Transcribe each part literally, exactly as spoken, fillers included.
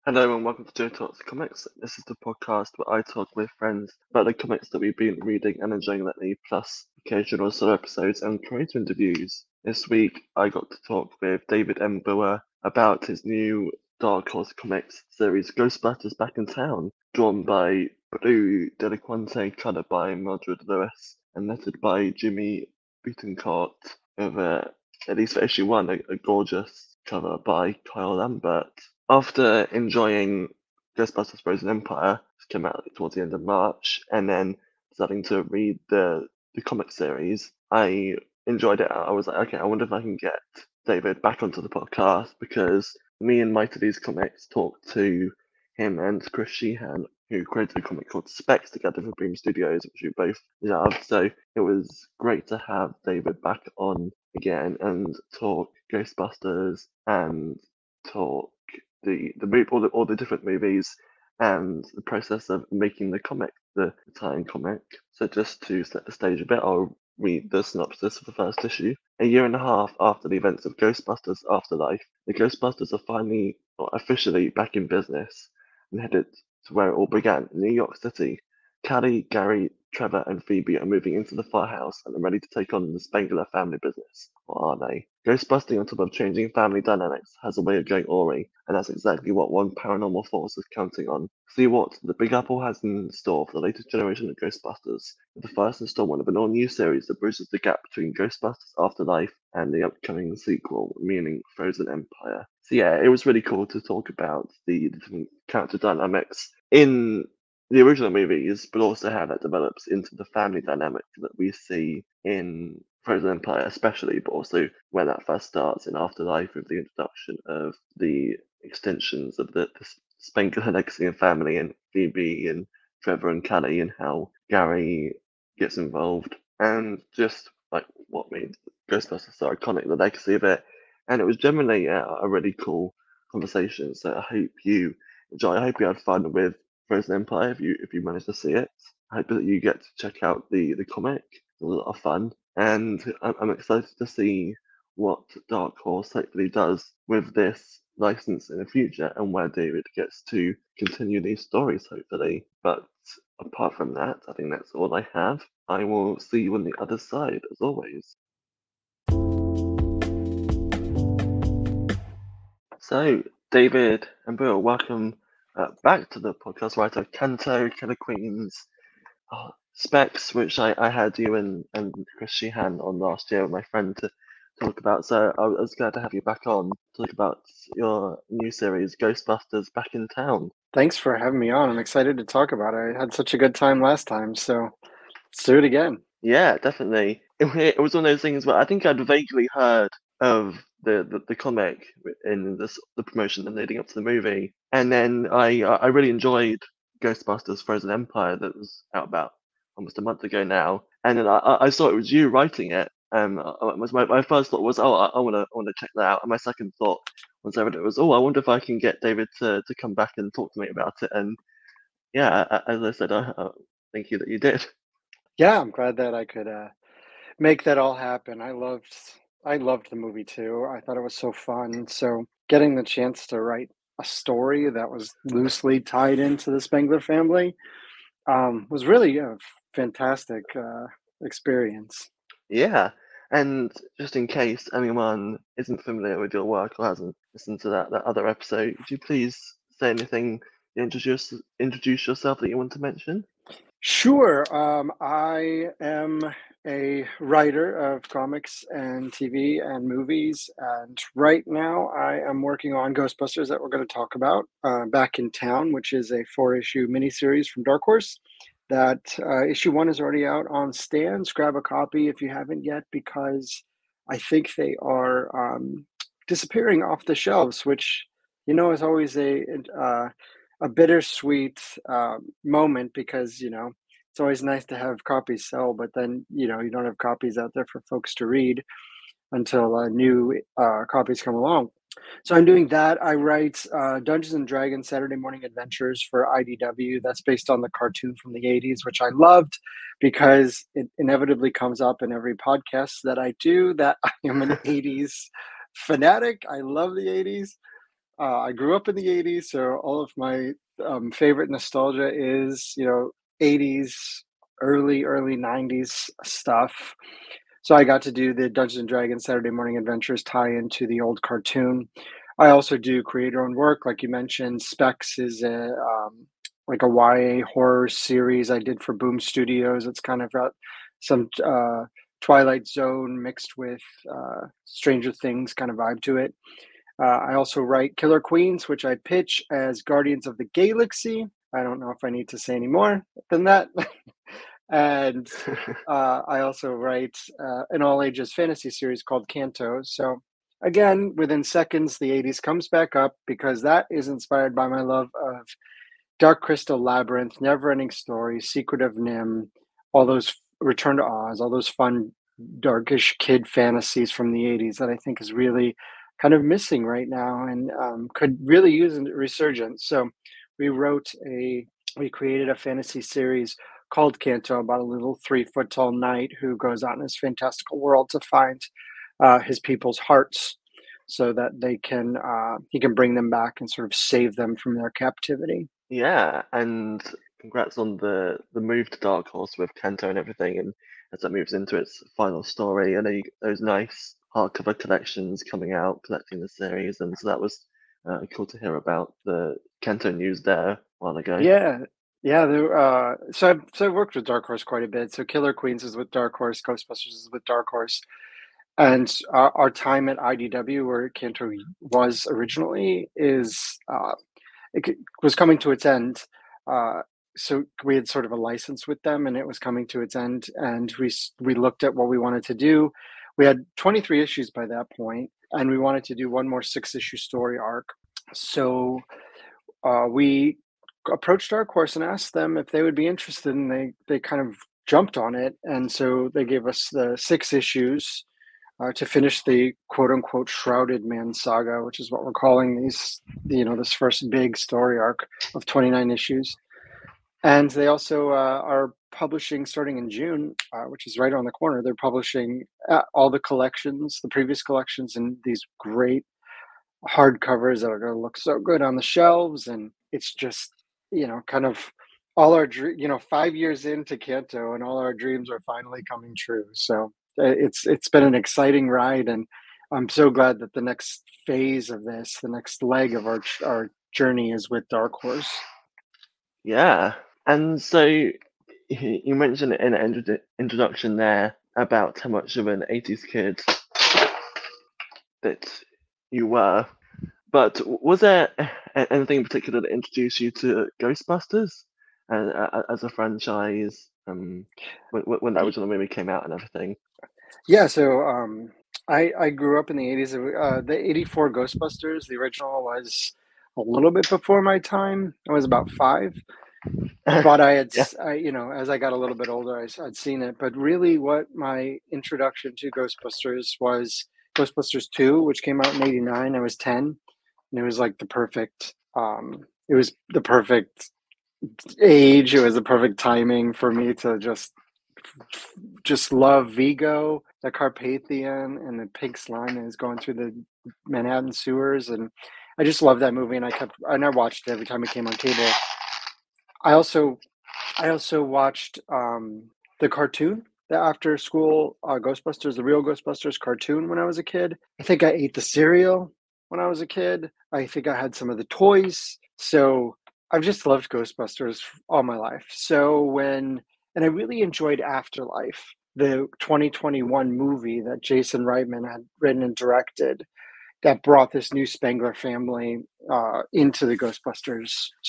Hello and welcome to Joe Talks Comics. This is the podcast where I talk with friends about the comics that we've been reading and enjoying lately, plus occasional solo episodes and creator interviews. This week I got to talk with David M. Brewer about his new Dark Horse Comics series Ghostbusters Back in Town, drawn by Blue Delaquante, colored by Mildred Lewis, and lettered by Jimmy Betancourt, with uh, at least for issue one, a, a gorgeous cover by Kyle Lambert. After enjoying Ghostbusters Frozen Empire, which came out towards the end of March, and then starting to read the the comic series, I enjoyed it. I was like, okay, I wonder if I can get David back onto the podcast because me and Mighty These Comics talked to him and Chris Sheehan, who created a comic called Specs together for Boom Studios, which we both loved. So it was great to have David back on again and talk Ghostbusters and talk the the move all the all the different movies and the process of making the comic, the tie-in comic. So just to set the stage a bit, I'll read the synopsis of the first issue. A year and a half after the events of Ghostbusters Afterlife, the Ghostbusters are finally or officially back in business and headed to where it all began, New York City. Callie, Gary, Trevor, and Phoebe are moving into the firehouse and are ready to take on the Spengler family business. Or are they? Ghostbusting on top of changing family dynamics has a way of going awry, and that's exactly what one paranormal force is counting on. See what the Big Apple has in store for the latest generation of Ghostbusters, with the first installment of an all-new series that bridges the gap between Ghostbusters Afterlife and the upcoming sequel, meaning Frozen Empire. So yeah, it was really cool to talk about the different character dynamics in the original movies, but also how that develops into the family dynamic that we see in Frozen Empire, especially, but also where that first starts in Afterlife with the introduction of the extensions of the, the Spengler legacy and family, and Phoebe and Trevor and Callie, and how Gary gets involved, and just like what made Ghostbusters so iconic, the legacy of it. And it was generally a, a really cool conversation. So I hope you enjoy. I hope you had fun with Frozen Empire if you if you managed to see it. I hope that you get to check out the the comic. It was a lot of fun, and I'm, I'm excited to see what Dark Horse hopefully does with this license in the future and where David gets to continue these stories hopefully. But apart from that, I think that's all I have. I will see you on the other side as always. So, David and Bill, welcome uh, back to the podcast writer Kanto, Killer Queens, uh, Specs, which I, I had you and, and Chris Sheehan on last year with my friend to talk about. So I was glad to have you back on to talk about your new series, Ghostbusters Back in Town. Thanks for having me on. I'm excited to talk about it. I had such a good time last time, so let's do it again. Yeah, definitely. It, it was one of those things where I think I'd vaguely heard of the, the, the comic in this the promotion and leading up to the movie, and then I I really enjoyed Ghostbusters Frozen Empire that was out about almost a month ago now, and then I, I I saw it was you writing it. Um, I- I was my, my first thought was, oh, I, I wanna I wanna check that out, and my second thought once I read it was, oh, I wonder if I can get David to, to come back and talk to me about it, and yeah, a- as I said, I, I thank you that you did. Yeah, I'm glad that I could uh, make that all happen. I loved I loved the movie too. I thought it was so fun. So getting the chance to write a story that was loosely tied into the Spengler family um, was really a fantastic uh, experience. Yeah, and just in case anyone isn't familiar with your work or hasn't listened to that, that other episode, would you please say anything, introduce introduce yourself that you want to mention? Sure. Um, I am a writer of comics and T V and movies, and right now I am working on Ghostbusters that we're going to talk about, uh, Back in Town, which is a four-issue miniseries from Dark Horse. That uh, issue one is already out on stands. Grab a copy if you haven't yet, because I think they are um, disappearing off the shelves, which you know is always a uh, a bittersweet um, moment because you know it's always nice to have copies sell, but then you know you don't have copies out there for folks to read until uh, new uh, copies come along. So I'm doing that. I write uh, Dungeons and Dragons Saturday Morning Adventures for I D W. That's based on the cartoon from the eighties, which I loved because it inevitably comes up in every podcast that I do that I am an eighties fanatic. I love the eighties. Uh, I grew up in the eighties, so all of my um, favorite nostalgia is, you know, eighties, early, early nineties stuff. So I got to do the Dungeons and Dragons Saturday Morning Adventures tie into the old cartoon. I also do creator-owned work, like you mentioned. Specs is a um, like a Y A horror series I did for Boom Studios. It's kind of got some uh, Twilight Zone mixed with uh, Stranger Things kind of vibe to it. Uh, I also write Killer Queens, which I pitch as Guardians of the Galaxy. I don't know if I need to say any more than that. and uh, I also write uh, an all ages fantasy series called Canto. So, again, within seconds, the eighties comes back up because that is inspired by my love of Dark Crystal Labyrinth, Neverending Story, Secret of Nim, all those Return to Oz, all those fun, darkish kid fantasies from the eighties that I think is really kind of missing right now and um, could really use a resurgence. So we wrote a, we created a fantasy series called Canto about a little three foot tall knight who goes out in his fantastical world to find uh, his people's hearts so that they can, uh, he can bring them back and sort of save them from their captivity. Yeah, and congrats on the the move to Dark Horse with Kanto and everything, and as it moves into its final story, I know you get those nice hardcover collections coming out, collecting the series, and so that was uh, cool to hear about the Kanto news there a while ago. Yeah, yeah. There, uh, so I've so I've worked with Dark Horse quite a bit. So Killer Queens is with Dark Horse, Ghostbusters is with Dark Horse, and our, our time at I D W, where Canto was originally, is uh, it c- was coming to its end. Uh, so we had sort of a license with them, and it was coming to its end. And we s- we looked at what we wanted to do. We had twenty-three issues by that point, and we wanted to do one more six issue story arc. So uh, we approached Dark Horse and asked them if they would be interested, and they they kind of jumped on it, and so they gave us the six issues uh, to finish the quote unquote Shrouded Man saga, which is what we're calling these, you know, this first big story arc of twenty-nine issues. And they also uh, are publishing starting in June, uh, which is right on the corner. They're publishing uh, all the collections, the previous collections, and these great hardcovers that are going to look so good on the shelves. And it's just, you know, kind of all our, you know, five years into Kanto, and all our dreams are finally coming true. So uh, it's it's been an exciting ride, and I'm so glad that the next phase of this, the next leg of our our journey, is with Dark Horse. Yeah, and so y- you mentioned in an intro- introduction there about how much of an eighties kid that you were. But was there a- anything in particular that introduced you to Ghostbusters uh, uh, as a franchise um, when, when when that original movie came out and everything? Yeah, so um, I I grew up in the eighties. Uh, the eighty-four Ghostbusters, the original, was a little bit before my time. I was about five, but I had, Yeah. s- I, you know, as I got a little bit older, I, would seen it. But really, what my introduction to Ghostbusters was Ghostbusters two, which came out in eighty-nine. I was ten, and it was like the perfect, um, it was the perfect age. It was the perfect timing for me to just just love Vigo, the Carpathian, and the pink slime that is going through the Manhattan sewers, and I just love that movie. And I kept and I watched it every time it came on cable. I also I also watched um, the cartoon, the after school uh, Ghostbusters, the real Ghostbusters cartoon when I was a kid. I think I ate the cereal when I was a kid. I think I had some of the toys. So I've just loved Ghostbusters all my life. So when, and I really enjoyed Afterlife, the twenty twenty-one movie that Jason Reitman had written and directed that brought this new Spengler family uh, into the Ghostbusters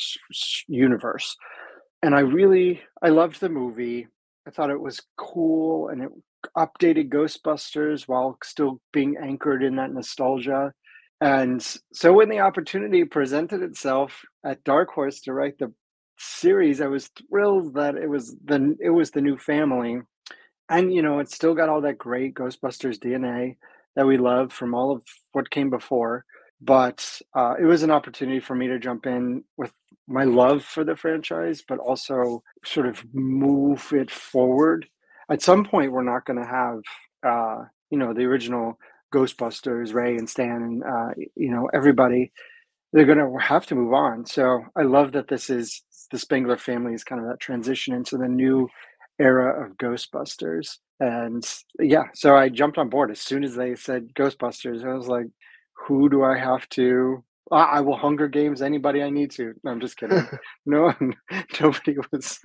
universe. And I really I loved the movie. I thought it was cool, and it updated Ghostbusters while still being anchored in that nostalgia. And so when the opportunity presented itself at Dark Horse to write the series, I was thrilled that it was the it was the new family. And you know, it's still got all that great Ghostbusters D N A that we love from all of what came before. But uh, it was an opportunity for me to jump in with my love for the franchise, but also sort of move it forward. At some point, we're not going to have, uh, you know, the original Ghostbusters, Ray and Stan, and uh, you know everybody. they're gonna have to move on. So I love that this is the Spengler family is kind of that transition into the new era of Ghostbusters. And yeah, so I jumped on board as soon as they said Ghostbusters. I was like, who do I have to? I I will Hunger Games anybody I need to. No, I'm just kidding. No, nobody was.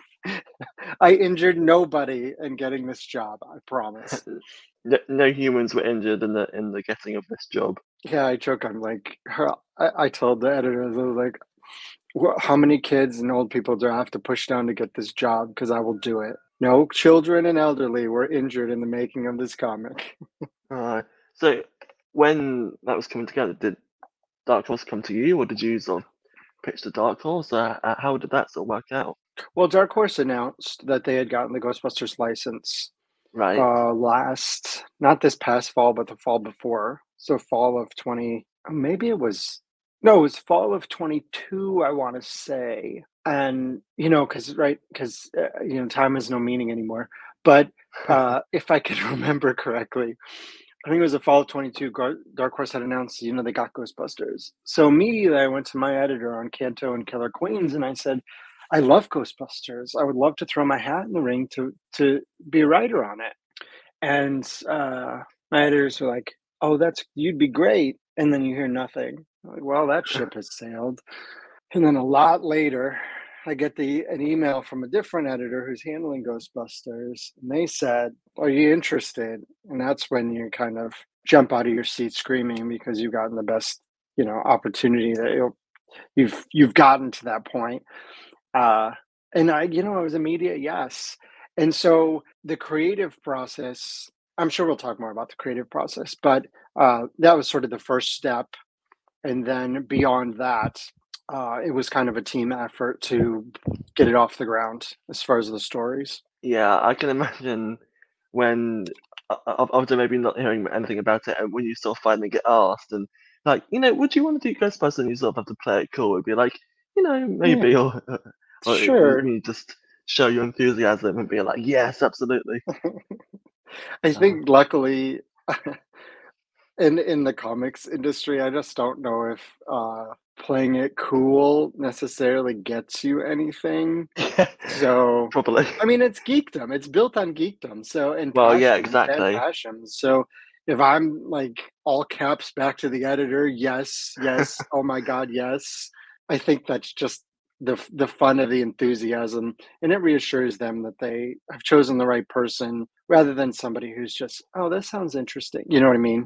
I injured nobody in getting this job. I promise. No, no humans were injured in the in the getting of this job. Yeah, I joke. I'm like, her, I, I told the editors, I was like, "Wha- how many kids and old people do I have to push down to get this job? Because I will do it. No children and elderly were injured in the making of this comic. Uh, so when that was coming together, did Dark Horse come to you, or did you sort of pitch to Dark Horse? Uh, uh, how did that sort of work out? Well, Dark Horse announced that they had gotten the Ghostbusters license Right. uh last, not this past fall, but the fall before. So fall of twenty, maybe it was, no, it was fall of twenty-two, I want to say. And, you know, because, right, because, uh, you know, time has no meaning anymore. But uh if I can remember correctly, I think it was the fall of twenty-two, Gar- Dark Horse had announced, you know, they got Ghostbusters. So immediately I went to my editor on Kanto and Killer Queens and I said, I love Ghostbusters. I would love to throw my hat in the ring to to be a writer on it. And uh, my editors were like, "Oh, that's you'd be great." And then you hear nothing. I'm like, well, that ship has sailed. And then a lot later, I get the an email from a different editor who's handling Ghostbusters, and they said, "Are you interested?" And that's when you kind of jump out of your seat screaming because you've gotten the best, you know, opportunity that you'll, you've you've gotten to that point. Uh, and I, you know, it was immediate yes. And so the creative process, I'm sure we'll talk more about the creative process, but uh, that was sort of the first step. And then beyond that, uh, it was kind of a team effort to get it off the ground as far as the stories. Yeah, I can imagine when uh, uh, after maybe not hearing anything about it, and when you sort of finally get asked, and like, you know, would you want to do Ghostbusters? And you sort of have to play it cool. It'd be like, you know, maybe, Yeah, or or sure. you just show your enthusiasm and be like, yes, absolutely. I Uh, think luckily in in the comics industry, I just don't know if uh, playing it cool necessarily gets you anything. yeah, So, probably. I mean, it's geekdom. It's built on geekdom. So, and Well, yeah, passion, fan exactly. passion. So, if I'm like all caps back to the editor, yes, yes, oh my God, yes. I think that's just the the fun of the enthusiasm, and it reassures them that they have chosen the right person rather than somebody who's just, oh, this sounds interesting. You know what I mean?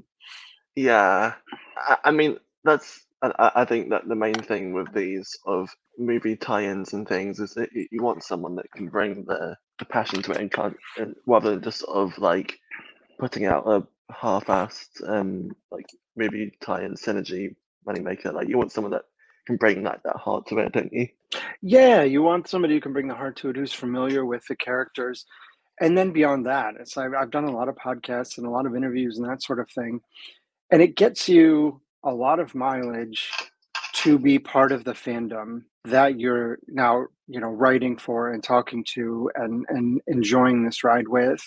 Yeah, I, I mean that's I, I I think that the main thing with these of movie tie-ins and things is that you you want someone that can bring the the passion to it and can't, and rather than just sort of like putting out a half-assed um like movie tie-in synergy moneymaker. Like you want someone that can bring that that heart to it, don't you? Yeah, you want somebody who can bring the heart to it, who's familiar with the characters. And then beyond that, it's I've, I've done a lot of podcasts and a lot of interviews and that sort of thing. And it gets you a lot of mileage to be part of the fandom that you're now, you know, writing for and talking to and, and enjoying this ride with.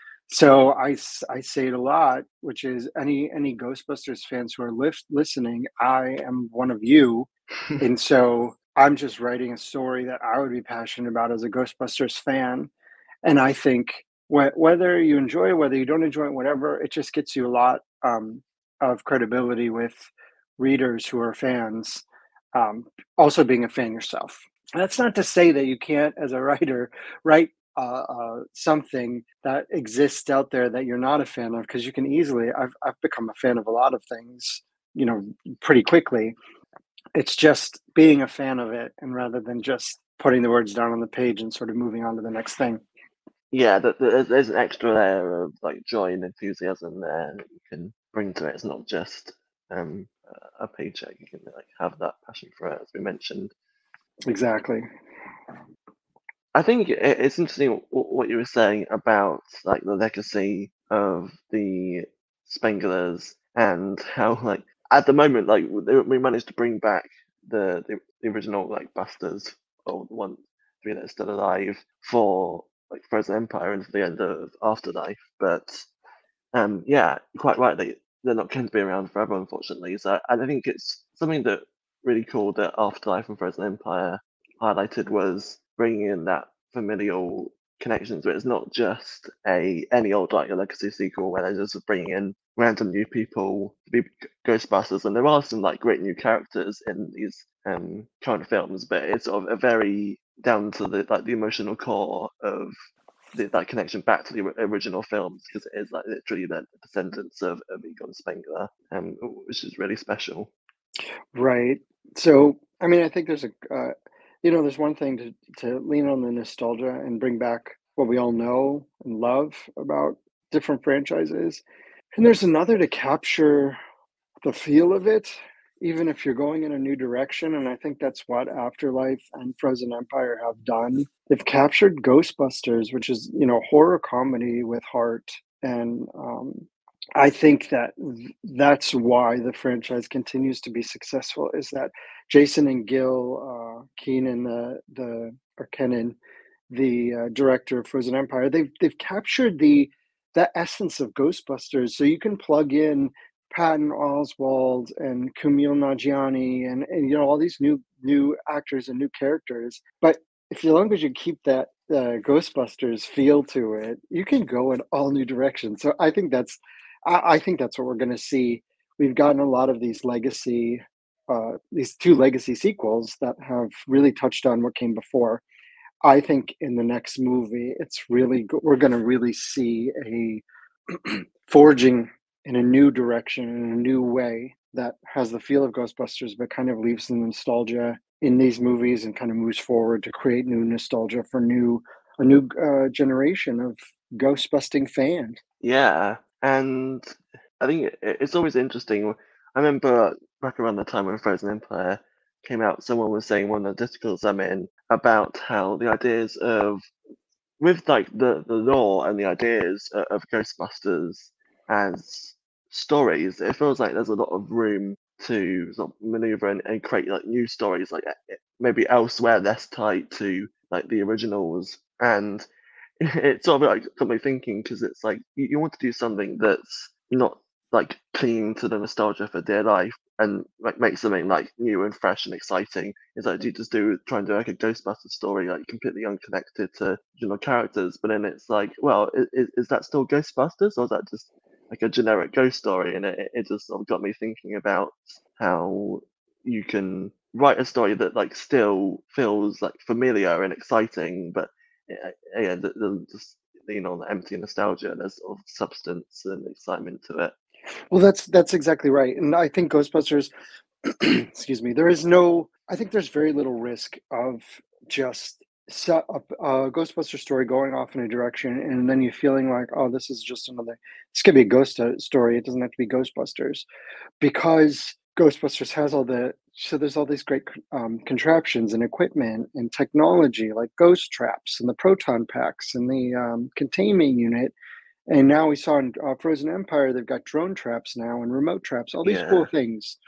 So I, s- I say it a lot, which is any any Ghostbusters fans who are lif- listening, I am one of you, and so I'm just writing a story that I would be passionate about as a Ghostbusters fan. And I think wh- whether you enjoy it, whether you don't enjoy it, whatever, it just gets you a lot um, of credibility with readers who are fans. Um, also, being a fan yourself. And that's not to say that you can't, as a writer, write uh, uh, something that exists out there that you're not a fan of, because you can easily. I've I've become a fan of a lot of things, you know, pretty quickly. It's just being a fan of it, and rather than just putting the words down on the page and sort of moving on to the next thing. Yeah, that there's, there's an extra layer of like joy and enthusiasm there that you can bring to it. It's not just um a a paycheck. You can like have that passion for it, as we mentioned. Exactly. I think it, it's interesting wh- what you were saying about like the legacy of the Spenglers and how like at the moment like we we managed to bring back the the, the original like Busters, or the one three that are still alive, for like Frozen Empire and for the end of Afterlife. But um yeah, quite right, they they're not going to be around forever, unfortunately. So I I think it's something that really cool that Afterlife and Frozen Empire highlighted was bringing in that familial connections, where it's not just a any old like a legacy sequel where they're just bringing in random new people to be Ghostbusters, and there are some like great new characters in these um current films, but it's sort of a very down to the like the emotional core of the, that connection back to the original films, because it is like literally the descendants of, of Egon Spengler, um, which is really special. Right. So, I mean, I think there's a, uh, you know, there's one thing to to lean on the nostalgia and bring back what we all know and love about different franchises, and there's another to capture the feel of it, even if you're going in a new direction. And I think that's what Afterlife and Frozen Empire have done. They've captured Ghostbusters, which is, you know, horror comedy with heart. And um, I think that th- that's why the franchise continues to be successful. Is that Jason and Gil uh, Keenan, the the or Kenan, the uh, director of Frozen Empire, they've they've captured the that essence of Ghostbusters. So you can plug in Patton Oswalt and Kumail Nanjiani and, and you know all these new new actors and new characters. But if as long as you keep that uh, Ghostbusters feel to it, you can go in all new directions. So I think that's I, I think that's what we're going to see. We've gotten a lot of these legacy, uh, these two legacy sequels that have really touched on what came before. I think in the next movie, it's really go- we're going to really see a forging in a new direction, in a new way that has the feel of Ghostbusters, but kind of leaves the nostalgia in these movies and kind of moves forward to create new nostalgia for new a new uh, generation of ghost busting fans. Yeah, and I think it, it's always interesting. I remember back around the time when Frozen Empire came out, someone was saying one of the discussions I'm in about how the ideas of with like the the lore and the ideas o- of Ghostbusters as stories, it feels like there's a lot of room to sort of maneuver and, and create like new stories, like eh, maybe elsewhere less tied to like the originals. And it sort of like got me thinking, because it's like you, you want to do something that's not like clinging to the nostalgia for dear life, and like make something like new and fresh and exciting. It's like, do you just do try and do like a Ghostbusters story, like completely unconnected to original characters? But then it's like, well, is, is that still Ghostbusters, or is that just like a generic ghost story? And it, it just sort of got me thinking about how you can write a story that like still feels like familiar and exciting, but yeah, yeah, the, the, just lean on empty nostalgia. There's sort of substance and excitement to it. Well, that's that's exactly right, and I think Ghostbusters. Excuse me. There is no. I think there's very little risk of just set up a Ghostbuster story going off in a direction, and then you feeling like, oh, this is just another. This could be a ghost uh, story. It doesn't have to be Ghostbusters, because Ghostbusters has all the. So there's all these great um, contraptions and equipment and technology like ghost traps and the proton packs and the um, containment unit. And now we saw in uh, Frozen Empire, they've got drone traps now and remote traps, all these cool Yeah, things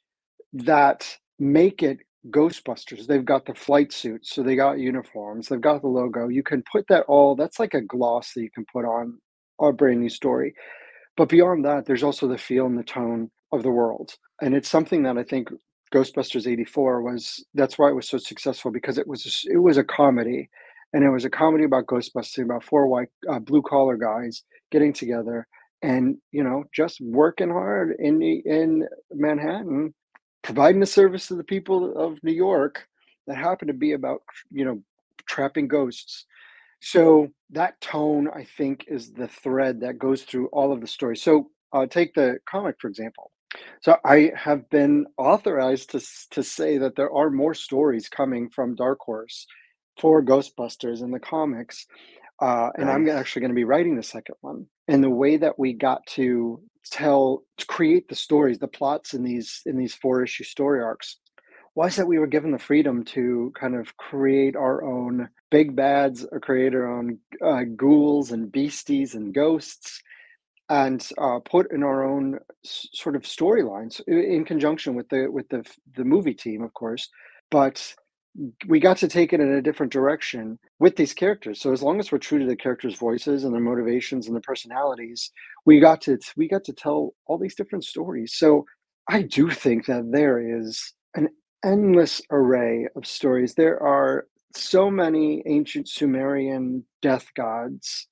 that make it Ghostbusters. They've got the flight suits, so they got uniforms, they've got the logo. You can put that all, that's like a gloss that you can put on a brand new story. But beyond that, there's also the feel and the tone of the world. And it's something that I think Ghostbusters eighty-four was, that's why it was so successful, because it was a, it was a comedy. And it was a comedy about Ghostbusting, about four white uh, blue collar guys getting together and, you know, just working hard in the, in Manhattan, providing a service to the people of New York that happened to be about, you know, trapping ghosts. So that tone, I think, is the thread that goes through all of the stories. So uh, take the comic, for example. So I have been authorized to s- to say that there are more stories coming from Dark Horse for Ghostbusters in the comics, uh, and I'm nice. actually going to be writing the second one. And the way that we got to tell, to create the stories, the plots in these in these four issue story arcs, was that we were given the freedom to kind of create our own big bads, or create our own uh, ghouls and beasties and ghosts, and uh, put in our own s- sort of storylines in conjunction with the with the the movie team, of course. But we got to take it in a different direction with these characters. So as long as we're true to the characters' voices and their motivations and their personalities, we got to we got to tell all these different stories. So I do think that there is an endless array of stories. There are so many ancient Sumerian death gods.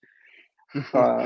Uh,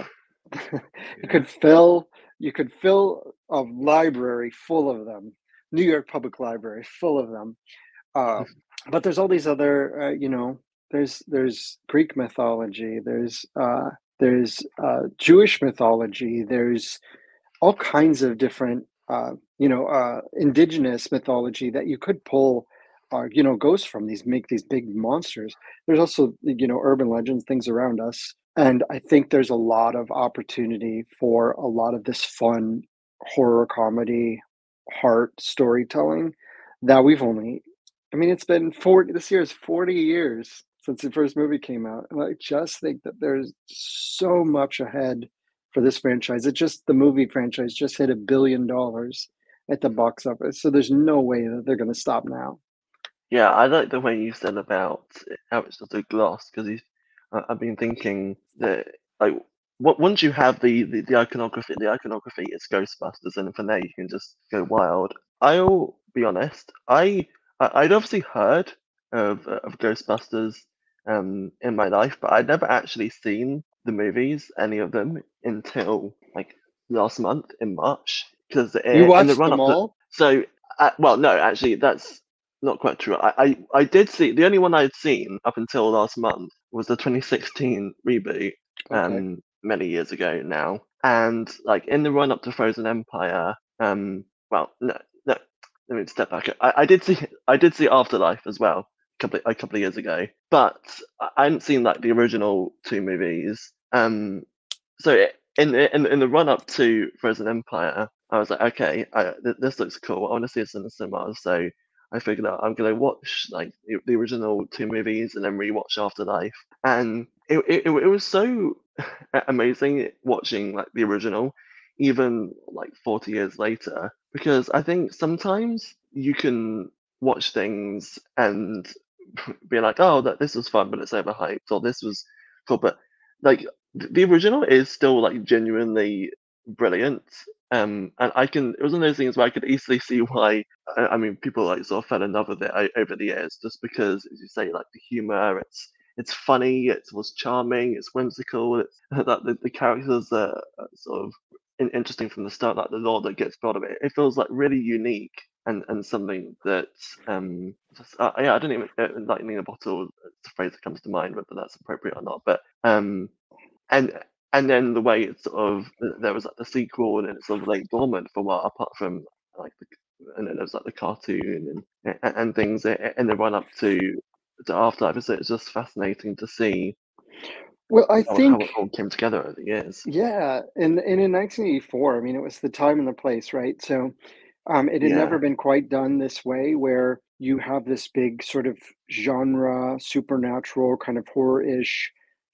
you Yeah. could fill you could fill a library full of them. New York Public Library full of them. Uh, but there's all these other, uh, you know, there's there's Greek mythology, there's uh, there's uh, Jewish mythology, there's all kinds of different, uh, you know, uh, indigenous mythology that you could pull, uh, you know, ghosts from these, make these big monsters. There's also, you know, urban legends, things around us. And I think there's a lot of opportunity for a lot of this fun horror comedy, heart storytelling that we've only, I mean, it's been forty, this year is forty years since the first movie came out. And I just think that there's so much ahead for this franchise. It just, the movie franchise just hit a billion dollars at the box office. So there's no way that they're going to stop now. Yeah, I like the way you said about how it's just a gloss because I've been thinking that like what once you have the, the the iconography, the iconography is Ghostbusters, and from there you can just go wild. I'll be honest, I I- I'd obviously heard of of Ghostbusters um in my life, but I'd never actually seen the movies, any of them, until like last month in March because You in the watched run them up to all? so uh, well no actually that's not quite true. I, I, I did see the only one I'd seen up until last month was the twenty sixteen reboot, Okay. um, many years ago now. And like in the run up to Frozen Empire, um, well, no, no, let me step back. I, I did see I did see Afterlife as well a couple a couple of years ago, but I I hadn't seen like the original two movies. Um, so it, in the in, in the run up to Frozen Empire, I was like, okay, I, th- this looks cool. I want to see this in the cinema. So I figured out I'm gonna watch like the, the original two movies and then rewatch Afterlife, and it it, it was so amazing watching like the original, even like forty years later, because I think sometimes you can watch things and be like, oh, that this was fun, but it's overhyped, or this was cool, but like th- the original is still like genuinely brilliant. Um, and I can, it was one of those things where I could easily see why I, I mean, people like sort of fell in love with it o- over the years, just because, as you say, like the humor, it's it's funny, it was charming, it's whimsical, it's that the, the characters are are sort of in, interesting from the start, like the lore that gets brought of it. It feels like really unique and, and something that um just, uh, yeah, I don't even uh, lightning in a bottle is the phrase that comes to mind, whether that's appropriate or not. But um and and then the way it's sort of there was like the sequel and it's sort of like dormant for a while, apart from like the and then there was like the cartoon and and, and things in the run up to to Afterlife. So it's just fascinating to see Well, I how, how think, it all came together over the years. yeah, and, and in nineteen eighty-four, I mean, it was the time and the place, right? So um, it had never Yeah, been quite done this way, where you have this big sort of genre, supernatural, kind of horror-ish,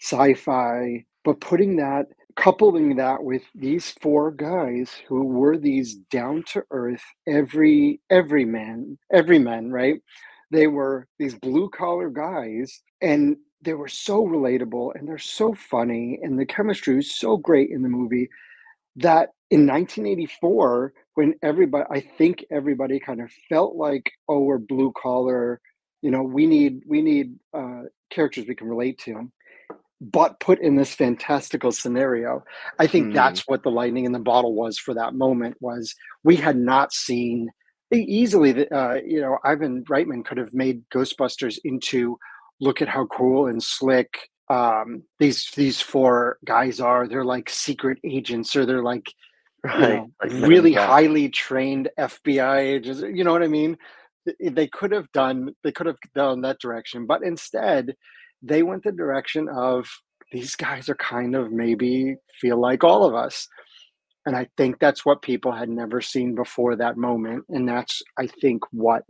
sci-fi, but putting that, coupling that with these four guys who were these down-to-earth, every every man, every men, right? They were these blue-collar guys, and they were so relatable, and they're so funny, and the chemistry is so great in the movie that in nineteen eighty-four, when everybody, I think everybody kind of felt like, oh, we're blue collar, you know, we need we need uh, characters we can relate to, but put in this fantastical scenario. I think mm, that's what the lightning in the bottle was for that moment. Was we had not seen e- easily, the- uh, you know, Ivan Reitman could have made Ghostbusters into, look at how cool and slick um these these four guys are. They're like secret agents, or they're like, you right, know, like Men in really Black. highly trained F B I agents. You know what I mean? Th- They could have done, they could have gone that direction, but instead they went the direction of, these guys are kind of, maybe feel like all of us. And I think that's what people had never seen before that moment. And that's, I think, what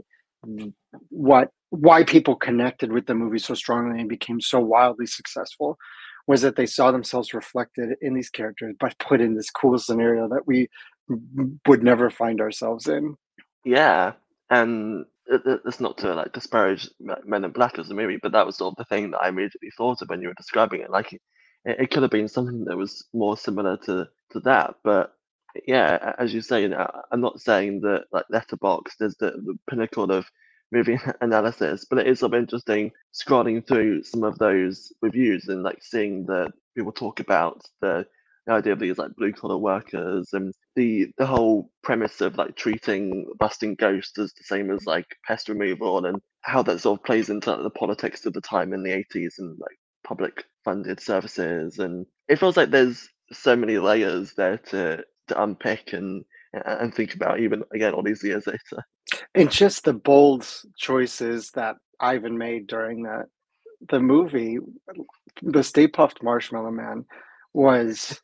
what why people connected with the movie so strongly and became so wildly successful, was that they saw themselves reflected in these characters, but put in this cool scenario that we would never find ourselves in. Yeah, and it, it- it's not to like disparage Me- Men in Black as a movie, but that was sort of the thing that I immediately thought of when you were describing it. Like, it, it could have been something that was more similar to to that, but yeah, a- as you say, you know, I'm not saying that like Letterboxd is the, the pinnacle of movie analysis, but it is sort of interesting scrolling through some of those reviews and like seeing that people talk about the, the idea of these like blue collar workers and the the whole premise of like treating busting ghosts as the same as like pest removal and how that sort of plays into like, the politics of the time in the eighties and like public funded services. And it feels like there's so many layers there to to unpick and and think about even again all these years later. And just the bold choices that Ivan made during the the movie, the Stay Puft Marshmallow Man was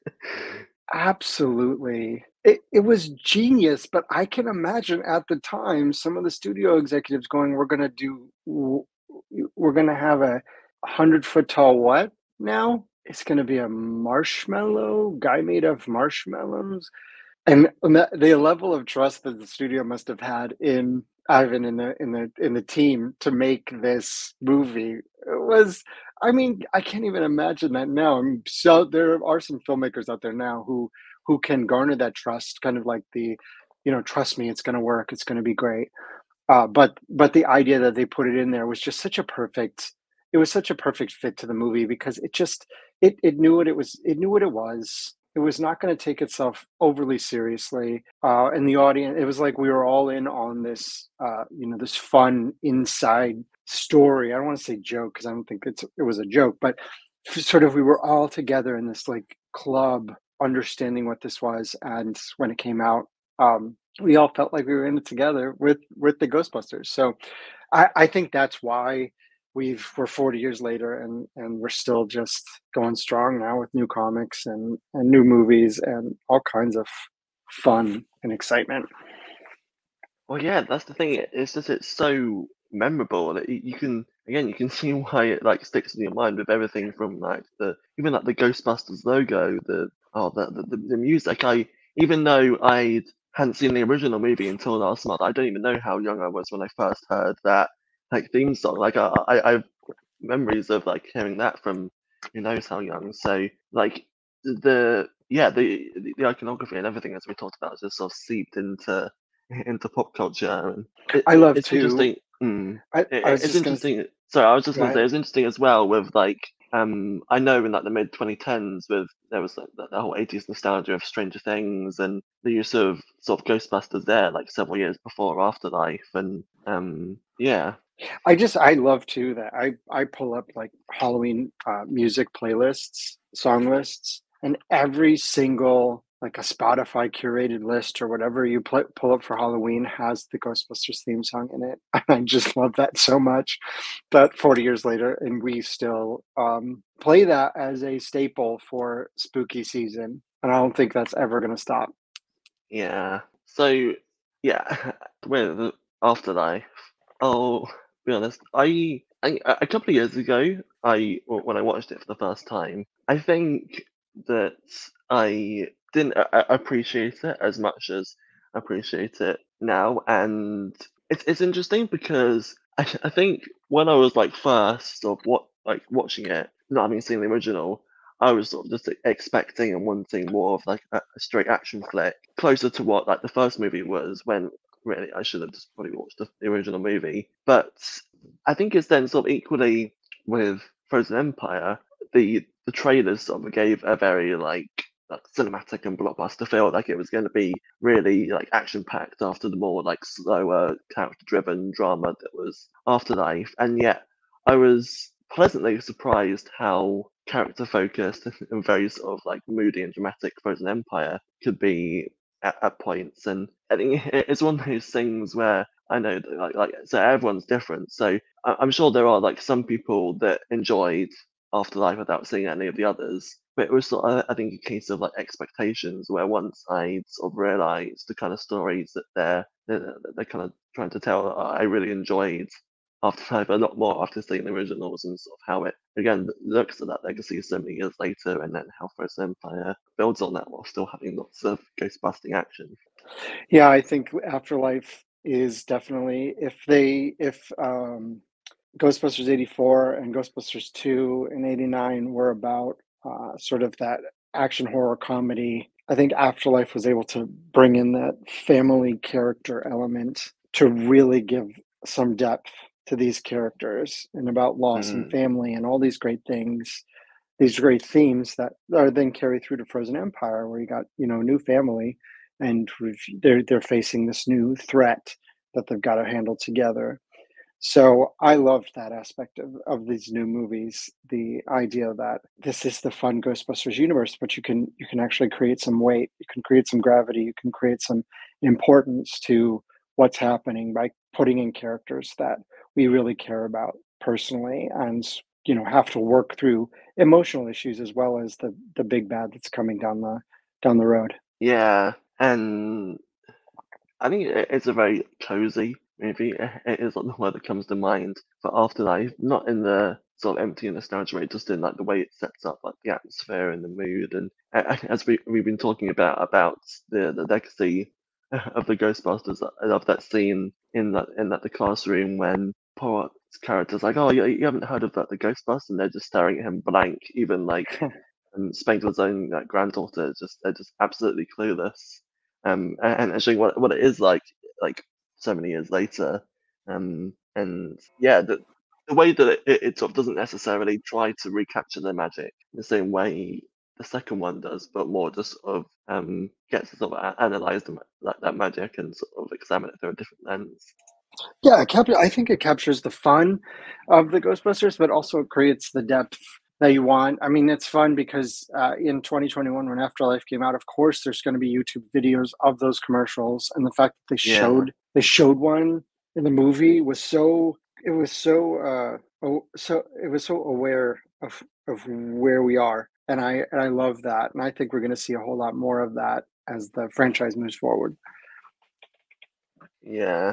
absolutely it, it was genius, but I can imagine at the time some of the studio executives going, we're gonna do we're gonna have a hundred foot tall what now? It's gonna be a marshmallow guy made of marshmallows. And the, the level of trust that the studio must have had in Ivan in the in the in the team to make this movie was, I mean, I can't even imagine that now. I mean, so there are some filmmakers out there now who who can garner that trust, kind of like the, you know, trust me, it's going to work, it's going to be great. Uh, but but the idea that they put it in there was just such a perfect. It was such a perfect fit to the movie because it just it it knew what it was. It knew what it was. It was not going to take itself overly seriously, uh, and the audience. It was like we were all in on this, uh, you know, this fun inside story. I don't want to say joke because I don't think it's it was a joke, but sort of we were all together in this like club, understanding what this was, and when it came out, um, we all felt like we were in it together with with the Ghostbusters. So I, I think that's why we've we're forty years later and and we're still just going strong now with new comics and and new movies and all kinds of fun and excitement. Well, yeah, that's the thing. it- It's just it's so memorable that you you can again you can see why it like sticks in your mind with everything from like the even like the Ghostbusters logo, the oh the the, the, the music. I even though I hadn't seen the original movie until last month, I don't even know how young I was when I first heard that like theme song. Like I I, I memories of like hearing that from who knows how young. So like the yeah the the, the iconography and everything as we talked about is just sort of seeped into into pop culture and it, I it, love it's to. interesting. Mm, I, it, I it- was it's just gonna interesting. Sorry, I was just go gonna say ahead. it's interesting as well with like um I know in like the mid twenty tens with there was like the, the whole eighties nostalgia of Stranger Things and the use of sort of Ghostbusters there like several years before Afterlife and um yeah. I just I love too that I I pull up like Halloween uh, music playlists, song lists, and every single like a Spotify curated list or whatever you pl- pull up for Halloween has the Ghostbusters theme song in it. I just love that so much. That forty years later, and we still um, play that as a staple for spooky season, and I don't think that's ever going to stop. Yeah. So, yeah, with Afterlife, I'll be honest. I, I a couple of years ago, I well, when I watched it for the first time, I think that I didn't a- a- appreciate it as much as I appreciate it now, and it's it's interesting because I I think when I was like first of what like watching it, not having seen the original. I was sort of just expecting and wanting more of like a, a straight action flick, closer to what like the first movie was. When really I should have just probably watched the, the original movie. But I think it's then sort of equally with Frozen Empire, the the trailers sort of gave a very like like cinematic and blockbuster feel, like it was going to be really like action packed after the more like slower character driven drama that was Afterlife, and yet I was pleasantly surprised how character focused and very sort of like moody and dramatic Frozen Empire could be at, at points. And I think it's one of those things where I know that like like so everyone's different. So I- I'm sure there are like some people that enjoyed Afterlife without seeing any of the others. But it was sort of, I think, a case of like expectations, where once I sort of realised the kind of stories that they're they're, they're kind of trying to tell, I really enjoyed Afterlife a lot more after seeing the originals and sort of how it again looks at that legacy so many years later, and then how First Empire builds on that while still having lots of ghost busting action. Yeah, I think Afterlife is definitely if they if um Ghostbusters eighty-four and Ghostbusters two in eighty-nine were about uh, sort of that action horror comedy. I think Afterlife was able to bring in that family character element to really give some depth to these characters and about loss and Mm, family and all these great things, these great themes that are then carried through to Frozen Empire, where you got, you know, new family and they're they're facing this new threat that they've got to handle together. So I loved that aspect of, of these new movies, the idea that this is the fun Ghostbusters universe, but you can you can actually create some weight, you can create some gravity, you can create some importance to what's happening by putting in characters that we really care about personally and you know have to work through emotional issues as well as the the big bad that's coming down the down the road. yeah, and I think it, it's a very cozy movie. It, it is like the word that comes to mind for Afterlife, not in the sort of empty nostalgia way, just in like the way it sets up like the atmosphere and the mood, and uh, as we we've been talking about about the the legacy of the Ghostbusters. I love that scene in that in that the classroom when Paul's character's like, "Oh, you, you haven't heard of that the Ghostbusters?" And they're just staring at him blank, even like um, Spengler's own like, granddaughter. Just they're just absolutely clueless, um, and, and showing what what it is like like so many years later. Um, and yeah, the the way that it, it, it sort of doesn't necessarily try to recapture the magic the same way the second one does, but more just sort of um, gets to sort of a- analyze the, ma- like that magic and sort of examine it through a different lens. Yeah, it cap- I think it captures the fun of the Ghostbusters, but also it creates the depth that you want. I mean, it's fun because uh, in twenty twenty-one, when Afterlife came out, of course, there's going to be YouTube videos of those commercials, and the fact that they Yeah, showed they showed one in the movie was so it was so uh, oh, so it was so aware of of where we are, and I and I love that, and I think we're going to see a whole lot more of that as the franchise moves forward. yeah.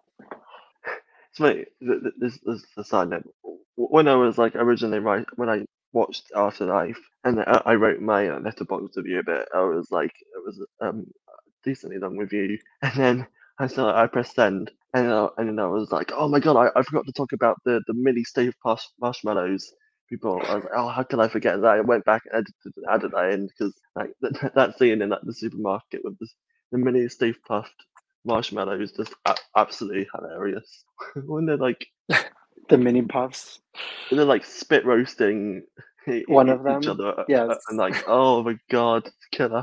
So wait, th- th- this, this is a side note. W- When I was like originally right when I watched Afterlife and I, I wrote my uh, letterbox review of it, I was like it was um decently long review, and then I saw I pressed send, and uh, and then I was like, oh my god, I, I forgot to talk about the the mini Stave Marsh- marshmallows. People, I was like, oh, how could I forget that? I went back and edited, added that in because like that, that scene in like the supermarket with the, the mini Stave puffed marshmallows just a- absolutely hilarious. when they're like The mini puffs, when they're like spit roasting e- e- one e- of each them, other, uh, yes. uh, and like, oh my god, it's killer.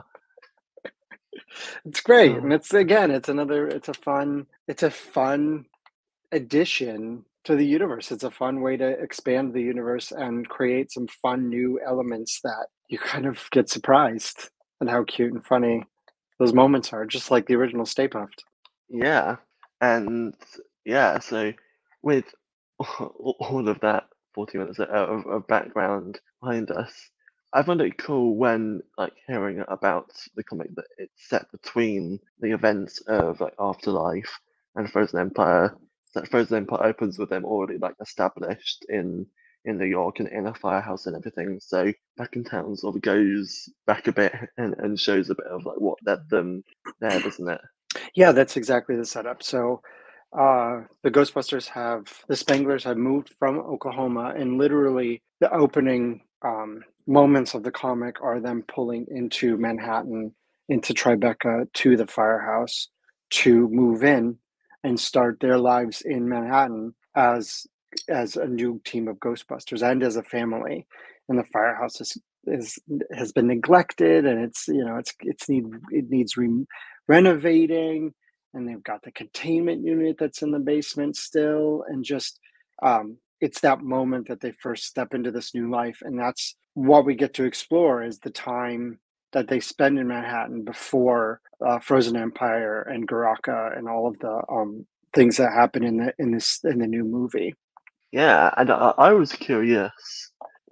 It's great, Uh, and it's again, it's another it's a fun it's a fun addition to the universe. It's a fun way to expand the universe and create some fun new elements that you kind of get surprised at how cute and funny those moments are, just like the original Stay Puft. yeah, and yeah, so with all all of that forty minutes of, of of background behind us, I found it cool when like hearing about the comic that it's set between the events of like Afterlife and Frozen Empire. That Frozen Empire opens with them already like established in in New York and in a firehouse and everything. So Back in Town sort of goes back a bit and, and shows a bit of like what led them there, doesn't it? Yeah, that's exactly the setup. So, uh, the Ghostbusters have the Spanglers have moved from Oklahoma, and literally the opening um, moments of the comic are them pulling into Manhattan, into Tribeca, to the firehouse to move in and start their lives in Manhattan as as a new team of Ghostbusters and as a family. And the firehouse is is has been neglected, and it's you know it's it's need it needs re- renovating, and they've got the containment unit that's in the basement still, and just um, it's that moment that they first step into this new life, and that's what we get to explore is the time that they spend in Manhattan before uh, Frozen Empire and Garaka and all of the um, things that happen in the in this in the new movie. Yeah, and I, I was curious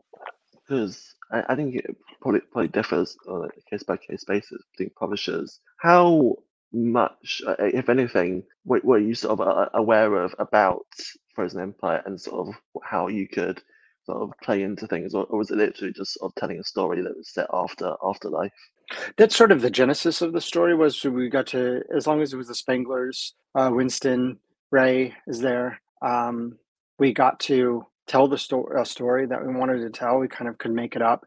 because I, I think it probably probably differs on a case by case basis between publishers. How much, uh, if anything, were, were you sort of uh, aware of about Frozen Empire and sort of how you could sort of play into things, or, or was it literally just sort of telling a story that was set after Afterlife? That's sort of the genesis of the story was so we got to as long as it was the Spanglers, uh, Winston, Ray is there. Um, we got to tell the story a story that we wanted to tell. We kind of could make it up,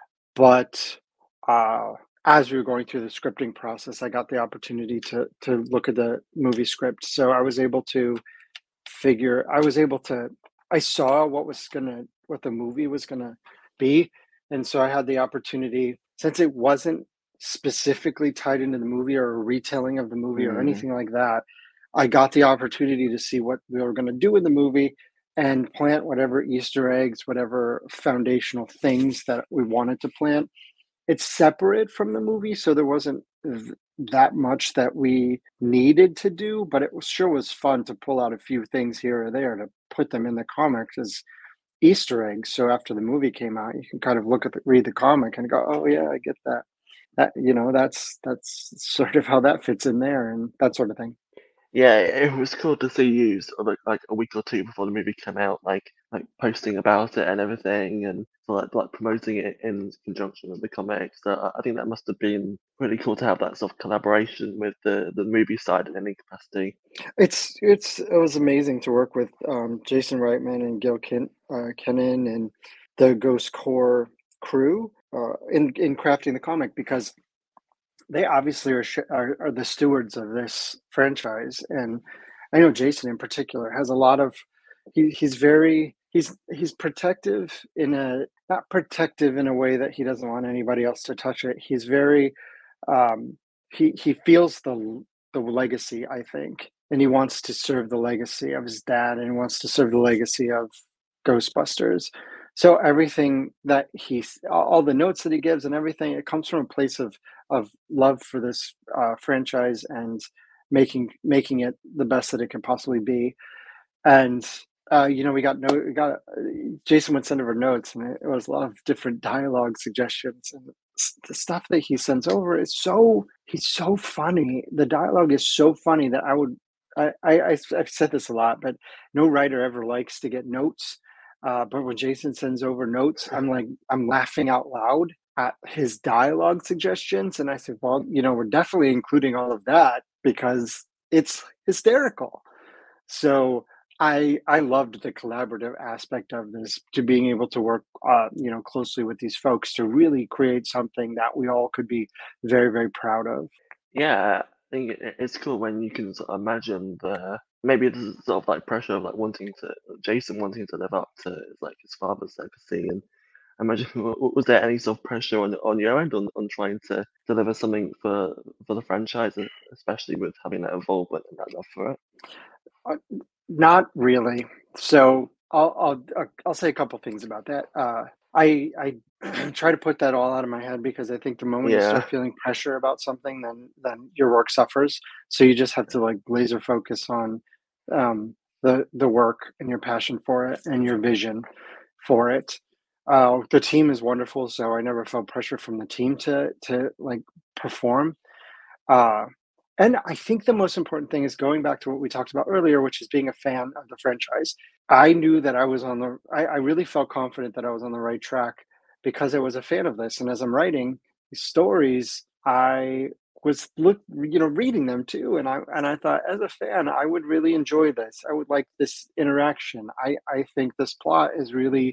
but uh, as we were going through the scripting process, I got the opportunity to to look at the movie script, so I was able to figure. I was able to. I saw what was gonna, what the movie was gonna be, and so I had the opportunity, since it wasn't specifically tied into the movie or a retelling of the movie or Mm, anything like that. I got the opportunity to see what we were going to do in the movie and plant whatever Easter eggs, whatever foundational things that we wanted to plant. It's separate from the movie, so there wasn't th- that much that we needed to do, but it was, sure was fun to pull out a few things here or there to put them in the comics as Easter eggs. So after the movie came out, you can kind of look at the, read the comic and go, "Oh yeah, I get that." That, you know, that's that's sort of how that fits in there and that sort of thing. yeah, it was cool to see you sort of like, like a week or two before the movie came out, like like posting about it and everything, and so, like like promoting it in conjunction with the comics. So I I think that must have been really cool to have that sort of collaboration with the the movie side in any capacity. It's it's it was amazing to work with um, Jason Reitman and Gil Ken, uh, Kennan and the Ghost Core crew uh, in in crafting the comic, because they obviously are, sh- are are the stewards of this franchise, and I know Jason in particular has a lot of. He, he's very he's he's protective in a, not protective in a way that he doesn't want anybody else to touch it. He's very um, he he feels the the legacy, I think, and he wants to serve the legacy of his dad, and he wants to serve the legacy of Ghostbusters. So everything that he, all the notes that he gives and everything, it comes from a place of of love for this uh, franchise and making making it the best that it can possibly be. And uh, you know, we got no, we got uh, Jason would send over notes, and it, it was a lot of different dialogue suggestions, and the stuff that he sends over is so he's so funny. The dialogue is so funny that I would I, I I I've said this a lot, but no writer ever likes to get notes. Uh, but when Jason sends over notes, I'm like I'm laughing out loud at his dialogue suggestions, and I said, well, you know, we're definitely including all of that because it's hysterical. So I I loved the collaborative aspect of this, to being able to work, uh, you know, closely with these folks to really create something that we all could be very, very proud of. Yeah, I think it, it's cool when you can sort of imagine the maybe this is sort of like pressure of like wanting to Jason wanting to live up to like his father's legacy, and imagine w- w- was there any sort of pressure on on your end on, on trying to deliver something for for the franchise, e- especially with having that involvement and that love for it? Uh, Not really. So I'll I'll uh, I'll say a couple things about that. Uh, I I try to put that all out of my head, because I think the moment you Yeah, start feeling pressure about something, then then your work suffers. So you just have to like laser focus on um, the the work and your passion for it and your vision for it. Uh, the team is wonderful, so I never felt pressure from the team to to like perform. Uh, and I think the most important thing is going back to what we talked about earlier, which is being a fan of the franchise. I knew that I was on the, I, I really felt confident that I was on the right track because I was a fan of this. And as I'm writing these stories, I was look, you know, reading them too. And I, and I thought, as a fan, I would really enjoy this. I would like this interaction. I, I think this plot is really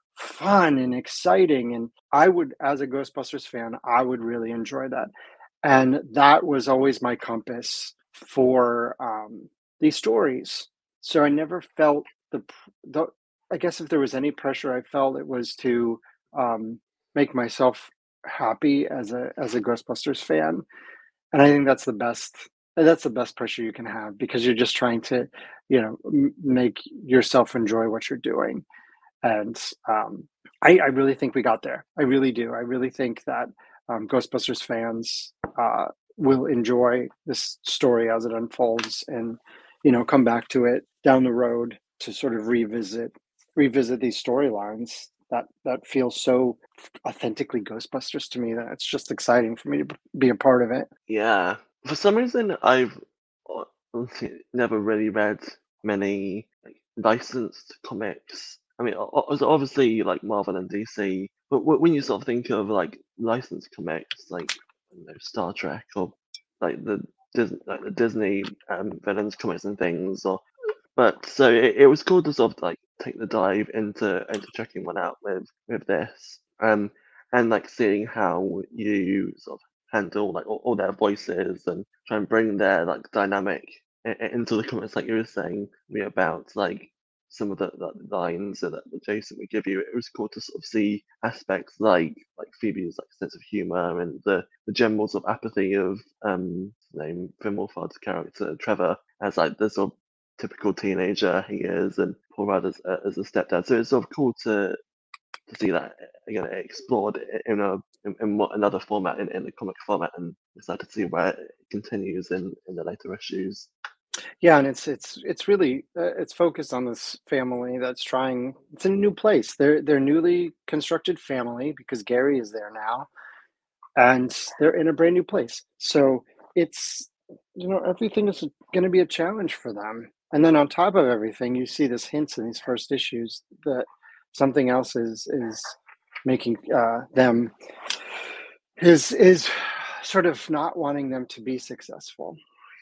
fun and exciting. And I would, as a Ghostbusters fan, I would really enjoy that. And that was always my compass for um, these stories. So I never felt the, the, I guess if there was any pressure I felt, it was to um, make myself happy as a as a Ghostbusters fan. And I think that's the best that's the best pressure you can have, because you're just trying to, you know, m- make yourself enjoy what you're doing. And um, I, I really think we got there. I really do. I really think that um, Ghostbusters fans uh, will enjoy this story as it unfolds, and you know, come back to it down the road to sort of revisit revisit these storylines that that feel so authentically Ghostbusters to me, that it's just exciting for me to be a part of it. yeah. For some reason, I've uh, honestly never really read many like licensed comics. I mean, o- o- so obviously like Marvel and D C, but wh- when you sort of think of like licensed comics, like you know, Star Trek or like the Disney, like the Disney um, villains comics and things, or but so it, it was cool to sort of like take the dive into into checking one out with with this, um, and like seeing how you sort of handle like all, all their voices and try and bring their like dynamic i- i- into the comments, like you were saying me about like some of the, the lines that, that Jason would give you. It was cool to sort of see aspects like like Phoebe's like sense of humor and the, the general sort of apathy of um his name Finn Wolfhard's character Trevor as like the sort of typical teenager he is, and Paul Rudd as, uh, as a stepdad. So it's sort of cool to to see that again explored in a in, in what another format in, in the comic format, and excited to see where it continues in in the later issues. Yeah, and it's it's it's really uh, it's focused on this family that's trying. It's in a new place. They're they're newly constructed family because Gary is there now, and they're in a brand new place. So it's you know everything is going to be a challenge for them. And then on top of everything, you see this hints in these first issues that something else is is making uh, them is is sort of not wanting them to be successful.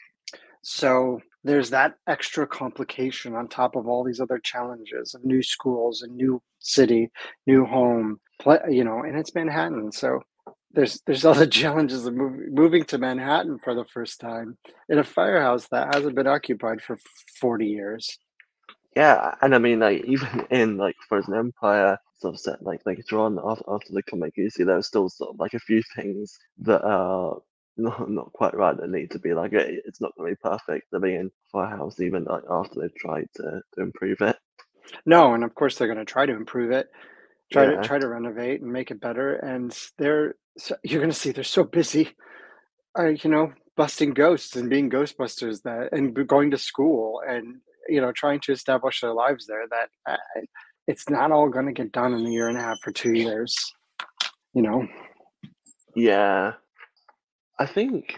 So there's that extra complication on top of all these other challenges of new schools and new city, new home, play, you know, and it's Manhattan. So there's there's all the challenges of mov- moving to Manhattan for the first time in a firehouse that hasn't been occupied for forty years. Yeah, and I mean, like even in like Frozen Empire, sort of set like later on after after the comic, you see there's still sort of like a few things that are not not quite right that need to be like it, it's not going to be perfect to be in Firehouse even like after they've tried to to improve it. No, and of course they're going to try to improve it, try to Yeah, try to renovate and make it better. And they're so, you're going to see they're so busy uh, you know, busting ghosts and being Ghostbusters that and b- going to school and you know trying to establish their lives there. That uh, it's not all going to get done in a year and a half or two years. You know. yeah. I think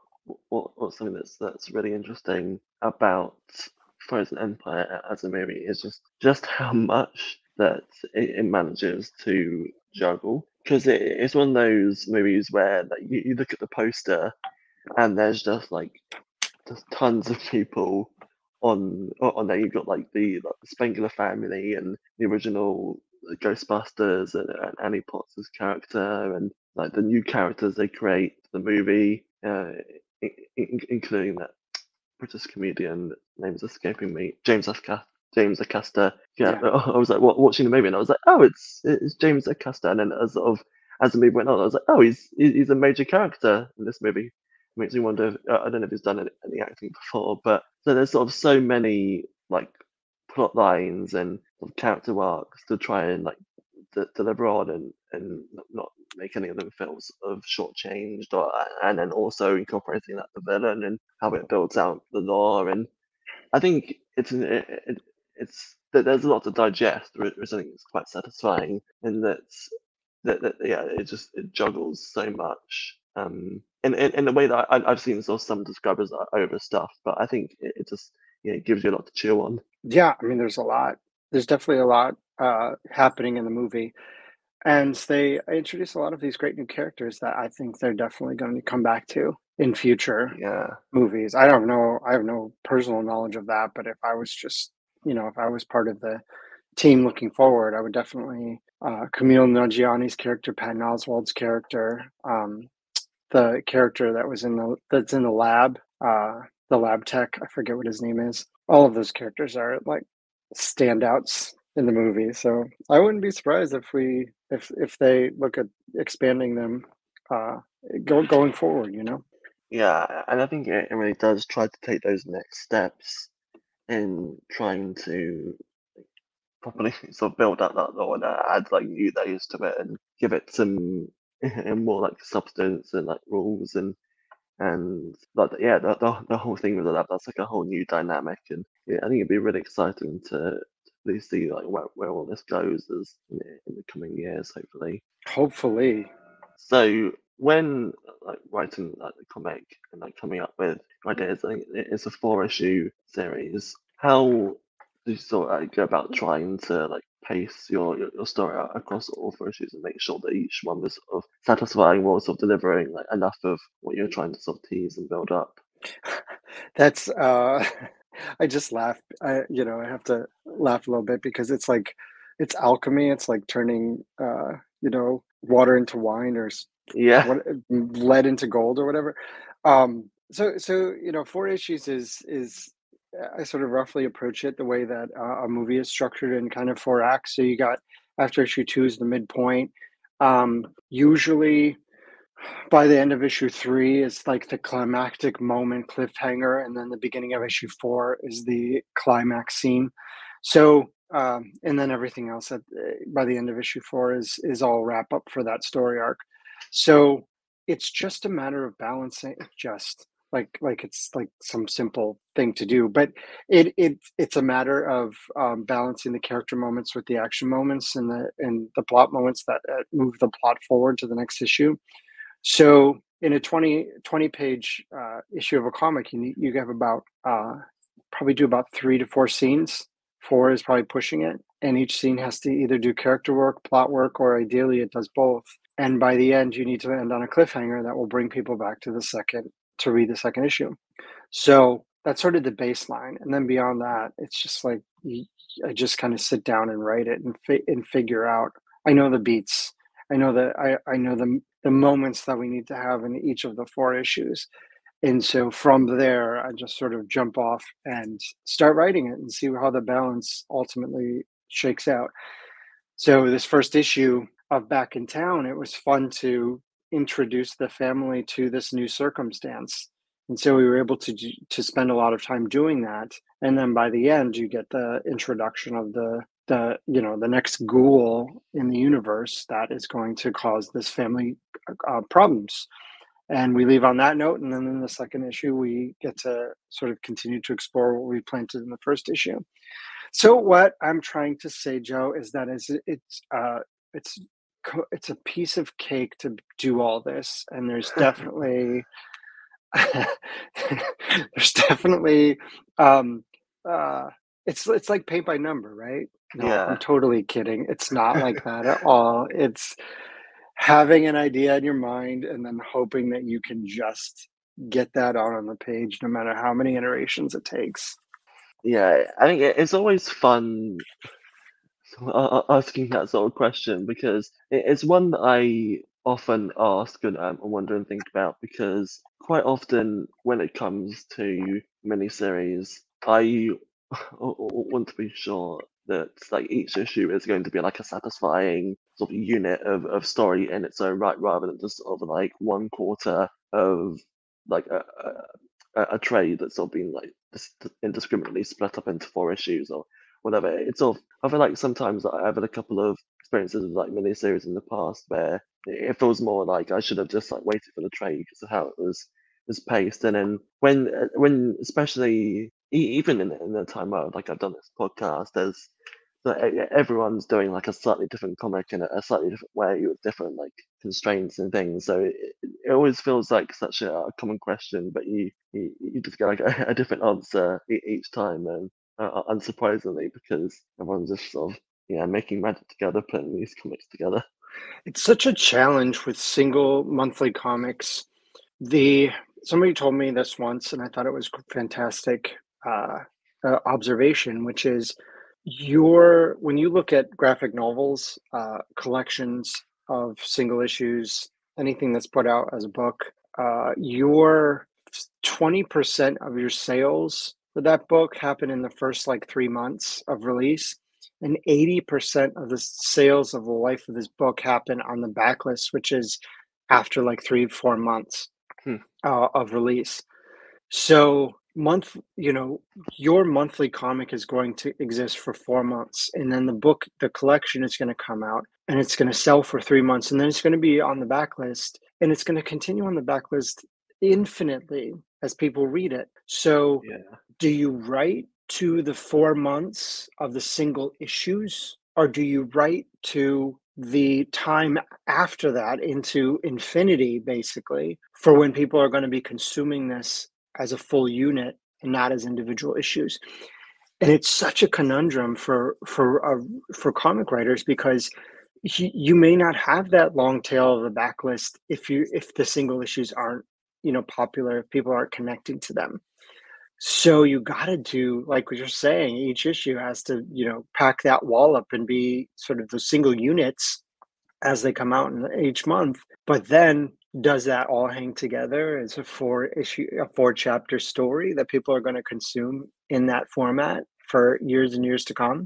what what's something that's that's really interesting about Frozen Empire as a movie is just just how much that it, it manages to juggle. Because it, it's one of those movies where like, you, you look at the poster and there's just like just tons of people on on there. You've got like the like the Spengler family and the original Ghostbusters and, and Annie Potts' character and like the new characters they create for the movie, uh, in, in, including that British comedian name's escaping me, James Acaster. James Acaster. Yeah, Yeah. I was like wa- watching the movie and I was like, oh, it's it's James Acaster. And then as sort of as the movie went on, I was like, oh, he's he- he's a major character in this movie. Makes me wonder. If, uh, I don't know if he's done any, any acting before, but so there's sort of so many like plot lines and sort of character arcs to try and like d- deliver on and and not not make any of them feel sort of shortchanged, or and then also incorporating that the villain and how it builds out the lore. And I think it's an, it, it, it's that there's a lot to digest, which which I think is quite satisfying, and that's that, that yeah, it just it juggles so much. Um, in, in, in a way that I, I've seen sort of some describers are overstuffed, but I think it, it just yeah, it gives you a lot to chew on. Yeah. I mean, there's a lot. There's definitely a lot uh, happening in the movie, and they introduce a lot of these great new characters that I think they're definitely going to come back to in future Yeah, movies. I don't know. I have no personal knowledge of that, but if I was just, you know, if I was part of the team looking forward, I would definitely uh, Camille Nanjiani's character, Patton Oswald's character, um, the character that was in the that's in the lab, uh, the lab tech. I forget what his name is. All of those characters are like standouts in the movie, so I wouldn't be surprised if we if if they look at expanding them uh, go, going forward. You know. yeah, and I think it, it really does try to take those next steps in trying to properly sort of build up that lore and add like new layers to it and give it some more like substance and like rules and and like yeah the, the, the whole thing with that that's like a whole new dynamic. And yeah, I think it'd be really exciting to, to really see like where, where all this goes as in, the- in the coming years hopefully. Hopefully. So when like writing like the comic and like coming up with ideas, I think it- it's a four issue series. How do you sort of like, go about trying to like pace your, your your story out across all four issues and make sure that each one was sort of satisfying while sort of delivering like enough of what you're trying to sort of tease and build up? That's uh I just laugh. I you know, I have to laugh a little bit because it's like it's alchemy. It's like turning uh, you know, water into wine or s- Yeah, what lead into gold or whatever. Um So, so you know, four issues is is I sort of roughly approach it the way that uh, a movie is structured in kind of four acts. So you got after issue two is the midpoint. Um, usually, by the end of issue three is like the climactic moment cliffhanger, and then the beginning of issue four is the climax scene. So, um, and then everything else at, uh, by the end of issue four is is all wrap up for that story arc. So it's just a matter of balancing, just like like it's like some simple thing to do, but it it it's a matter of um, balancing the character moments with the action moments and the and the plot moments that uh, move the plot forward to the next issue. So in a twenty twenty page uh, issue of a comic, you need, you have about uh, probably do about three to four scenes. Four is probably pushing it, and each scene has to either do character work, plot work, or ideally it does both. And by the end, you need to end on a cliffhanger that will bring people back to the second to read the second issue. So that's sort of the baseline, and then beyond that, it's just like I just kind of sit down and write it and fi- and figure out. I know the beats. I know that I I know the the moments that we need to have in each of the four issues. And so from there, I just sort of jump off and start writing it and see how the balance ultimately shakes out. So this first issue of Back in Town, it was fun to introduce the family to this new circumstance. And so we were able to to spend a lot of time doing that. And then by the end, you get the introduction of the the you know the next ghoul in the universe that is going to cause this family uh, problems. And we leave on that note, and then in the second issue, we get to sort of continue to explore what we planted in the first issue. So what I'm trying to say, Joe, is that is it's uh, it's it's a piece of cake to do all this, and there's definitely there's definitely um, uh, it's it's like paint by number, right? No, I'm Yeah. totally kidding. It's not like that at all. It's having an idea in your mind and then hoping that you can just get that out on the page, no matter how many iterations it takes. Yeah, I think it- it's always fun a- a- asking that sort of question because it- it's one that I often ask and um, wonder and think about because quite often when it comes to miniseries, I want to be sure that like each issue is going to be like a satisfying sort of unit of, of story in its own right, rather than just sort of like one quarter of like a, a, a trade that's sort of been like just indiscriminately split up into four issues or whatever. It's sort of I feel like sometimes I've had a couple of experiences with like miniseries in the past where it feels more like I should have just like waited for the trade because of how it was was paced. And then when uh, when especially e- even in in the time where like I've done this podcast, there's like, e- e- everyone's doing like a slightly different comic in a, a slightly different way with different like constraints and things. So it, it always feels like such a, a common question, but you you, you just get like a, a different answer e- each time. And uh, unsurprisingly, because everyone's just sort of yeah making magic together, putting these comics together. It's such a challenge with single monthly comics. The somebody told me this once, and I thought it was fantastic uh, uh, observation, which is your when you look at graphic novels, uh, collections of single issues, anything that's put out as a book, uh, your twenty percent of your sales for that book happen in the first like three months of release, and eighty percent of the sales of the life of this book happen on the backlist, which is after like three, four months Hmm. uh, of release. So month, you know, your monthly comic is going to exist for four months, and then the book, the collection is going to come out, and it's going to sell for three months, and then it's going to be on the backlist, and it's going to continue on the backlist infinitely as people read it. So, Yeah. do you write to the four months of the single issues, or do you write to the time after that into infinity, basically, for when people are going to be consuming this as a full unit and not as individual issues? And it's such a conundrum for for uh, for comic writers because he, you may not have that long tail of the backlist if you if the single issues aren't you know popular, if people aren't connecting to them. So you got to do like what you're saying. Each issue has to you know pack that wall up and be sort of the single units as they come out in each month. But then does that all hang together? It's a four issue, a four chapter story that people are going to consume in that format for years and years to come.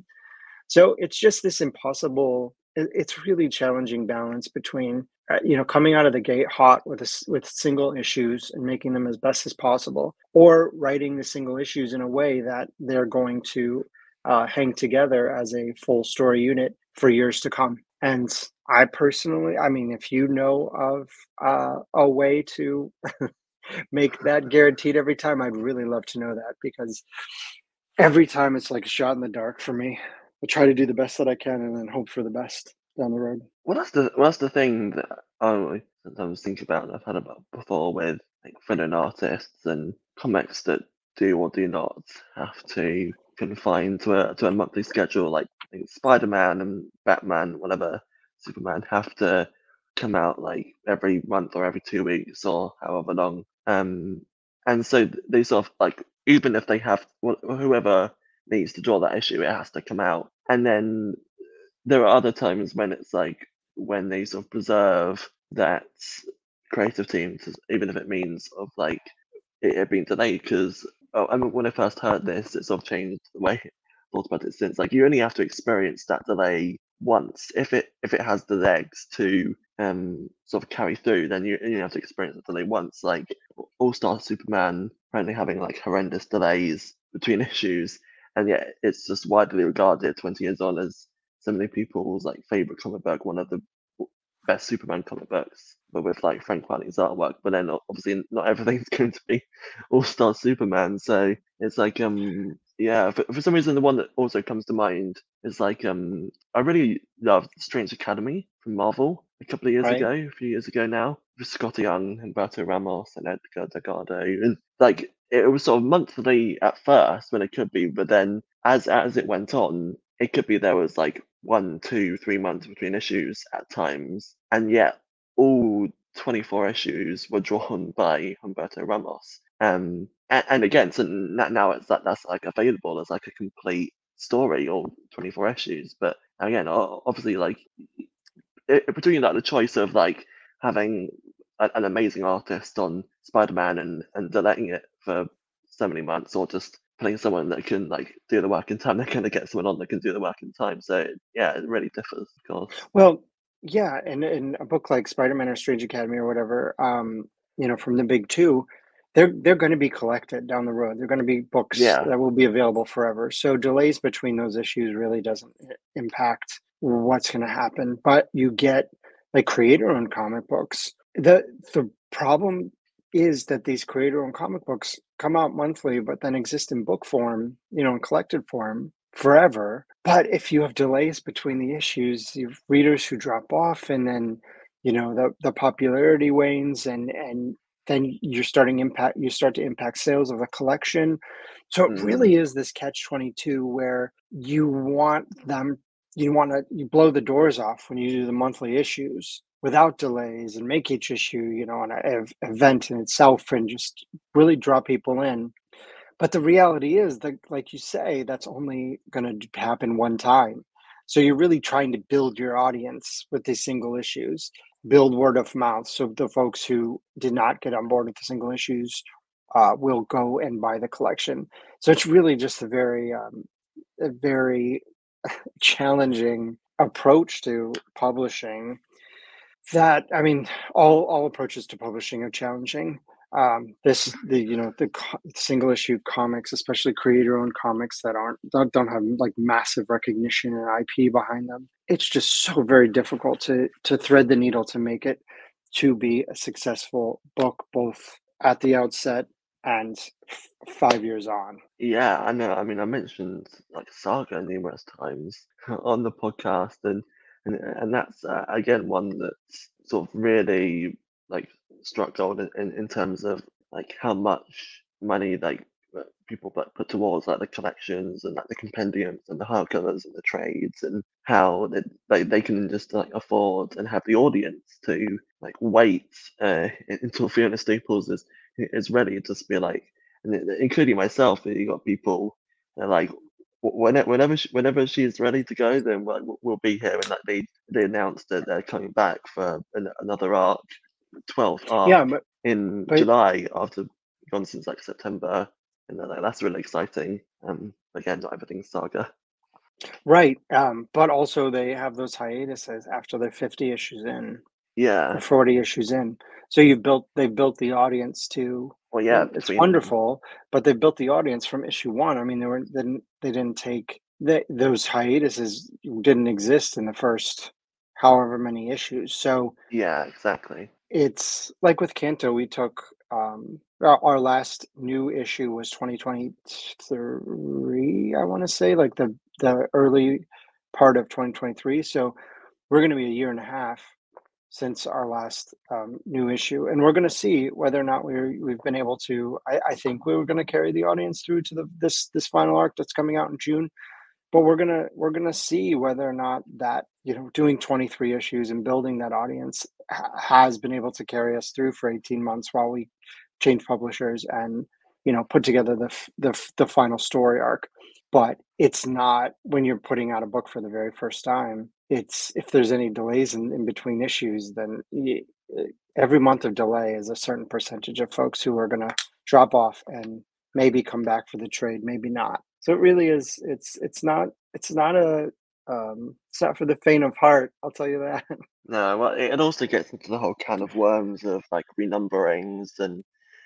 So it's just this impossible. it- It's really challenging balance between uh, you know coming out of the gate hot with a s with single issues and making them as best as possible, or writing the single issues in a way that they're going to uh, hang together as a full story unit for years to come. And I personally, I mean, if you know of uh, a way to make that guaranteed every time, I'd really love to know that, because every time it's like a shot in the dark for me. I try to do the best that I can and then hope for the best down the road. Well, that's the well, that's the thing that I always sometimes think about, and I've had about before with like fill-in artists and comics that do or do not have to confine to a to a monthly schedule. Like, like Spider-Man and Batman, whatever, Superman have to come out like every month or every two weeks or however long. Um, and so th- they sort of like, even if they have wh- whoever needs to draw that issue, it has to come out, and then there are other times when it's like when they sort of preserve that creative team, to, even if it means of like it, it being delayed. Because oh, I mean, when I first heard this, it sort of changed the way I thought about it since. Like, you only have to experience that delay once. If it if it has the legs to um sort of carry through, then you you have to experience the delay once. Like All Star Superman apparently having like horrendous delays between issues, and yet it's just widely regarded twenty years on as so many people's like favorite comic book, one of the best Superman comic books, but with like Frank Riley's artwork. But then obviously not everything's going to be All Star Superman. So it's like um yeah, for, for some reason the one that also comes to mind is like um I really loved Strange Academy from Marvel a couple of years Right? ago, a few years ago now, with Scotty Young, Humberto Ramos, and Edgar Delgado, and like it was sort of monthly at first when it could be, but then as as it went on, it could be there was like one, two, three months between issues at times, and yet all twenty-four issues were drawn by Humberto Ramos. Um, and, and again, so n- now it's that that's like available as like a complete story, or twenty-four issues. But again, o- obviously, like it, between like the choice of like having a, an amazing artist on Spider-Man and and delaying it for so many months, or just putting someone that can like do the work in time, they're gonna get someone on that can do the work in time. So yeah, it really differs, of course. Well, yeah, and in a book like Spider-Man or Strange Academy or whatever, um, you know, from the big two, they're they're going to be collected down the road. They're going to be books Yeah. that will be available forever. So delays between those issues really doesn't i- impact what's going to happen. But you get like creator-owned comic books. The the problem is that these creator-owned comic books come out monthly, but then exist in book form, you know, in collected form forever. But if you have delays between the issues, you have readers who drop off, and then, you know, the the popularity wanes, and and then you're starting impact you start to impact sales of the collection. So it Mm. really is this catch twenty-two where you want them you want to you blow the doors off when you do the monthly issues without delays, and make each issue, you know, an ev- event in itself, and just really draw people in. But the reality is that, like you say, that's only gonna happen one time. So you're really trying to build your audience with these single issues, build word of mouth. So the folks who did not get on board with the single issues uh, will go and buy the collection. So it's really just a very, um, a very challenging approach to publishing. That I mean, all all approaches to publishing are challenging. Um, this the you know the co- single issue comics, especially creator-owned comics that aren't don't, don't have like massive recognition and I P behind them. It's just so very difficult to to thread the needle to make it to be a successful book, both at the outset and f- five years on. Yeah, I know. I mean, I mentioned like Saga numerous times on the podcast, and and and that's uh, again one that's sort of really like struck gold in, in, in terms of like how much money like uh, people like put towards like the collections and like the compendiums and the hardcovers and the trades, and how they they, they can just like afford and have the audience to like wait uh, until Fiona Staples is is ready to just be like, and it- including myself. You got people that are like, "Wh- whenever whenever she, whenever she's ready to go, then we'll, we'll be here." And like they they announced that they're coming back for an, another arc twelfth Yeah, arc but in but July after gone since like September, and then, like, that's really exciting. Um, again, not everything's Saga. right. Um, but also they have those hiatuses after they're fifty issues in or Yeah, forty issues in. So you built they built the audience to, well, yeah, and it's between them. wonderful, but they built the audience from issue one. I mean, they were they didn't they didn't take the, those hiatuses didn't exist in the first however many issues. So Yeah, exactly. it's like with Kanto, we took um our, our last new issue was twenty twenty-three, I want to say, like the the early part of twenty twenty-three. So we're going to be a year and a half since our last um, new issue, and we're going to see whether or not we we've been able to. I, I think we were going to carry the audience through to the this this final arc that's coming out in June, but we're gonna we're gonna see whether or not that, you know, doing twenty-three issues and building that audience ha- has been able to carry us through for eighteen months while we change publishers and, you know, put together the f- the f- the final story arc. But it's not, when you're putting out a book for the very first time, it's, if there's any delays in, in between issues, then y- every month of delay is a certain percentage of folks who are going to drop off and maybe come back for the trade, maybe not. So it really is. It's it's not it's not a um, it's not for the faint of heart. I'll tell you that. No, well, it it also gets into the whole can of worms of like renumberings and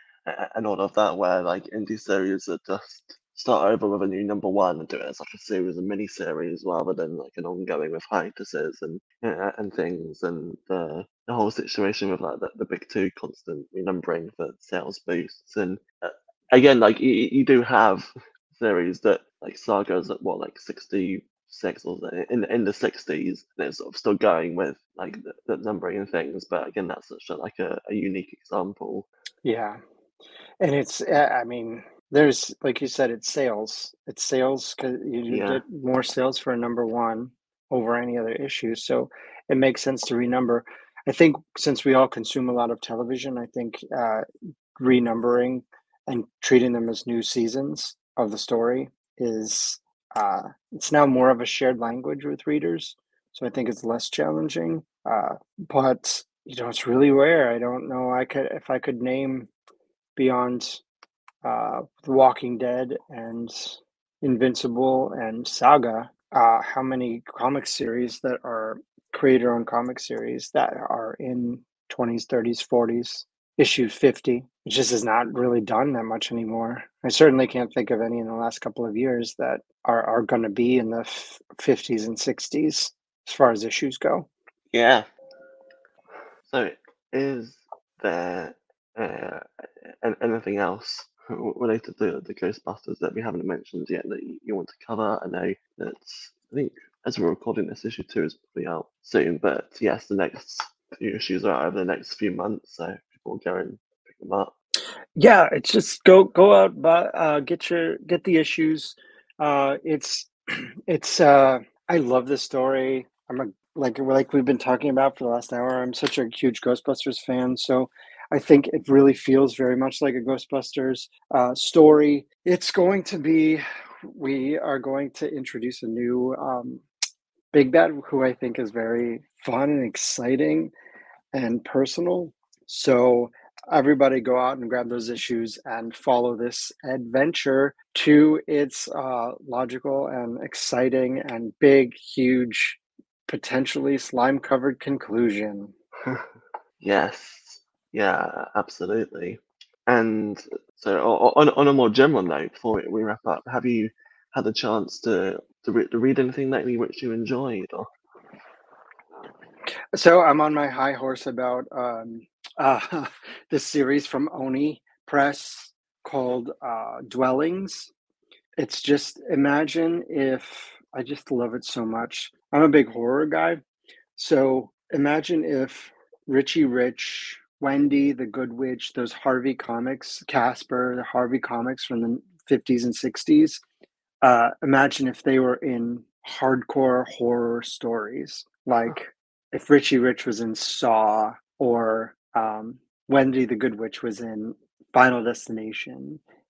a- and all of that, where like indie series that just start over with a new number one and do it as like a series of mini series rather than like an ongoing with hiatuses and uh, and things, and the the whole situation with like the, the big two constant renumbering for sales boosts, and uh, again, like you, you do have series that like Saga's at what, like sixty six or so- in in the sixties, and it's sort of still going with like the, the numbering and things, but again, that's such a like a, a unique example. Yeah, and it's uh, I mean, there's, like you said, it's sales. It's sales because you Yeah. get more sales for a number one over any other issue. So it makes sense to renumber. I think since we all consume a lot of television, I think uh, renumbering and treating them as new seasons of the story is uh, it's now more of a shared language with readers. So I think it's less challenging. Uh, but you know, it's really rare. I don't know. I could, if I could name beyond uh, The Walking Dead and Invincible and Saga, uh, how many comic series that are creator-owned comic series that are in twenties, thirties, forties, issue fifty. It just is not really done that much anymore. I certainly can't think of any in the last couple of years that are, are going to be in the fifties and sixties as far as issues go. Yeah. So, is there uh, an- anything else related to the Ghostbusters that we haven't mentioned yet that you, you want to cover? I know that I think as we're recording this, issue two is probably out soon, but yes, the next few issues are out over the next few months, so people will go and pick them up. Yeah, it's just go go out, buy, uh, get your get the issues. Uh, it's it's uh, I love this story. I'm a like like we've been talking about for the last hour. I'm such a huge Ghostbusters fan, so I think it really feels very much like a Ghostbusters uh, story. It's going to be. We are going to introduce a new um, Big Bad, who I think is very fun and exciting and personal. So everybody go out and grab those issues and follow this adventure to its uh, logical and exciting and big, huge, potentially slime covered conclusion. Yes, yeah, absolutely. And so, o- on on a more general note, before we we wrap up, have you had the chance to to, re- to read anything lately which you enjoyed? Or So I'm on my high horse about um, uh, this series from Oni Press called uh, Dwellings. It's just, imagine if, I just love it so much. I'm a big horror guy. So imagine if Richie Rich, Wendy, The Good Witch, those Harvey comics, Casper, the Harvey comics from the fifties and sixties, uh, imagine if they were in hardcore horror stories. Like if Richie Rich was in Saw, or um, Wendy the Good Witch was in Final Destination,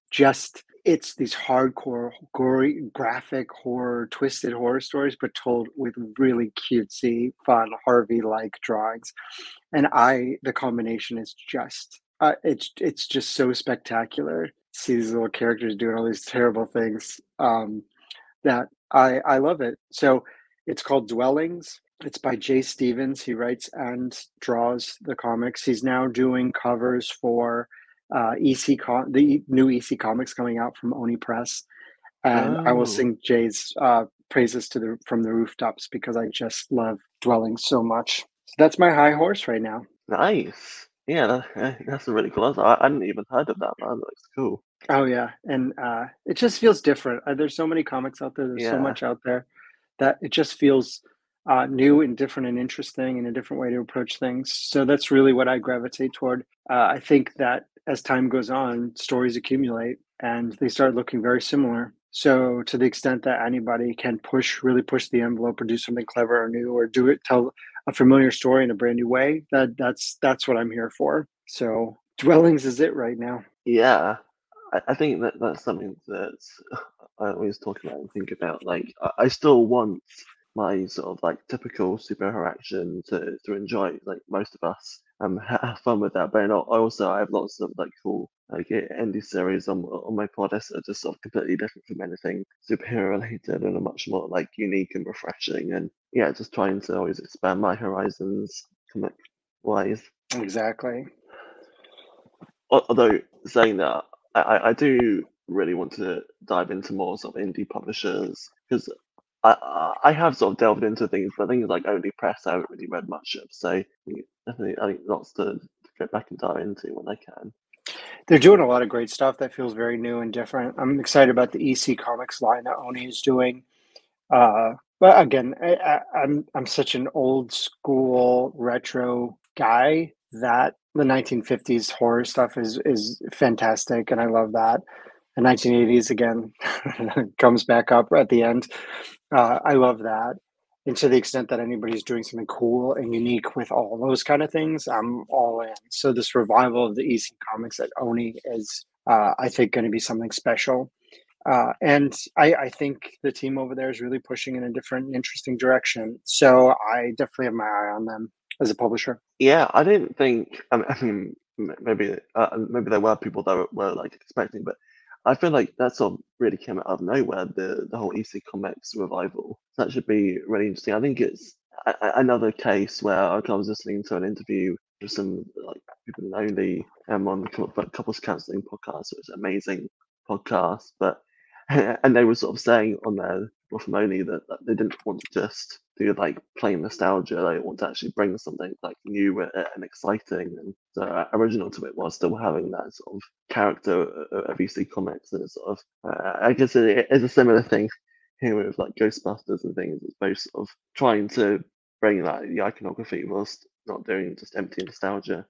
just it's these hardcore, gory, graphic horror, twisted horror stories, but told with really cutesy, fun Harvey-like drawings. And I, the combination is just, uh, it's it's just so spectacular. See these little characters doing all these terrible things. Um, that I I love it. So it's called Dwellings. It's by Jay Stevens. He writes and draws the comics. He's now doing covers for uh, E C Com- the new E C Comics coming out from Oni Press, and I will Oh, sing Jay's uh, praises to the from the rooftops because I just love Dwellings so much. So that's my high horse right now. nice. Yeah, that, eh, that's a really cool answer. I, I hadn't even heard of that, man. That looks cool. Oh yeah, and uh, it just feels different. Uh, there's so many comics out there. There's so Yeah, much out there that it just feels uh, new and different and interesting and a different way to approach things. So that's really what I gravitate toward. Uh, I think that as time goes on, stories accumulate and they start looking very similar. So to the extent that anybody can push, really push the envelope, or do something clever or new, or do it, tell a familiar story in a brand new way, that that's that's what I'm here for. So Dwellings is it right now. yeah. I, I think that that's something that I always talk about and think about. Like, I, I still want my sort of like typical superhero action to to enjoy. Like most of us, um, have fun with that. But I also I have lots of like cool like i- indie series on on my podcast that are just sort of completely different from anything superhero related and are much more like unique and refreshing. And yeah, just trying to always expand my horizons comic wise. Exactly. Al- Although saying that, I, I I do really want to dive into more sort of indie publishers because I I I have sort of delved into things, but things like Only Press I haven't really read much of. So yeah, definitely, I think lots to, to go back and dive into when I can. They're doing a lot of great stuff that feels very new and different. I'm excited about the E C Comics line that Oni is doing. Uh, but again, I, I, I'm I'm such an old school retro guy that the nineteen fifties horror stuff is is fantastic, and I love that. The nineteen eighties again comes back up at the end. Uh, I love that. And to the extent that anybody's doing something cool and unique with all those kind of things, I'm all in. So this revival of the E C Comics at Oni is, uh, I think, going to be something special. Uh, and I, I think the team over there is really pushing in a different and interesting direction. So I definitely have my eye on them as a publisher. Yeah, I didn't think. I mean, I mean m- maybe uh, maybe there were people that were, were like expecting, but I feel like that sort of really came out of nowhere. The the whole E C Comics revival. That should be really interesting. I think it's a, a- another case where I was listening to an interview with some like people in Only um, on the Cou- Couples Counseling podcast. It was an amazing podcast, but and they were sort of saying on there well, from Only that, that they didn't want to just do like plain nostalgia. They want to actually bring something like new and, and exciting and uh, original to it, while still having that sort of character of V C Comics. And it's sort of, uh, I guess it is a similar thing here with like Ghostbusters and things. It's both sort of trying to bring that the iconography whilst not doing just empty nostalgia.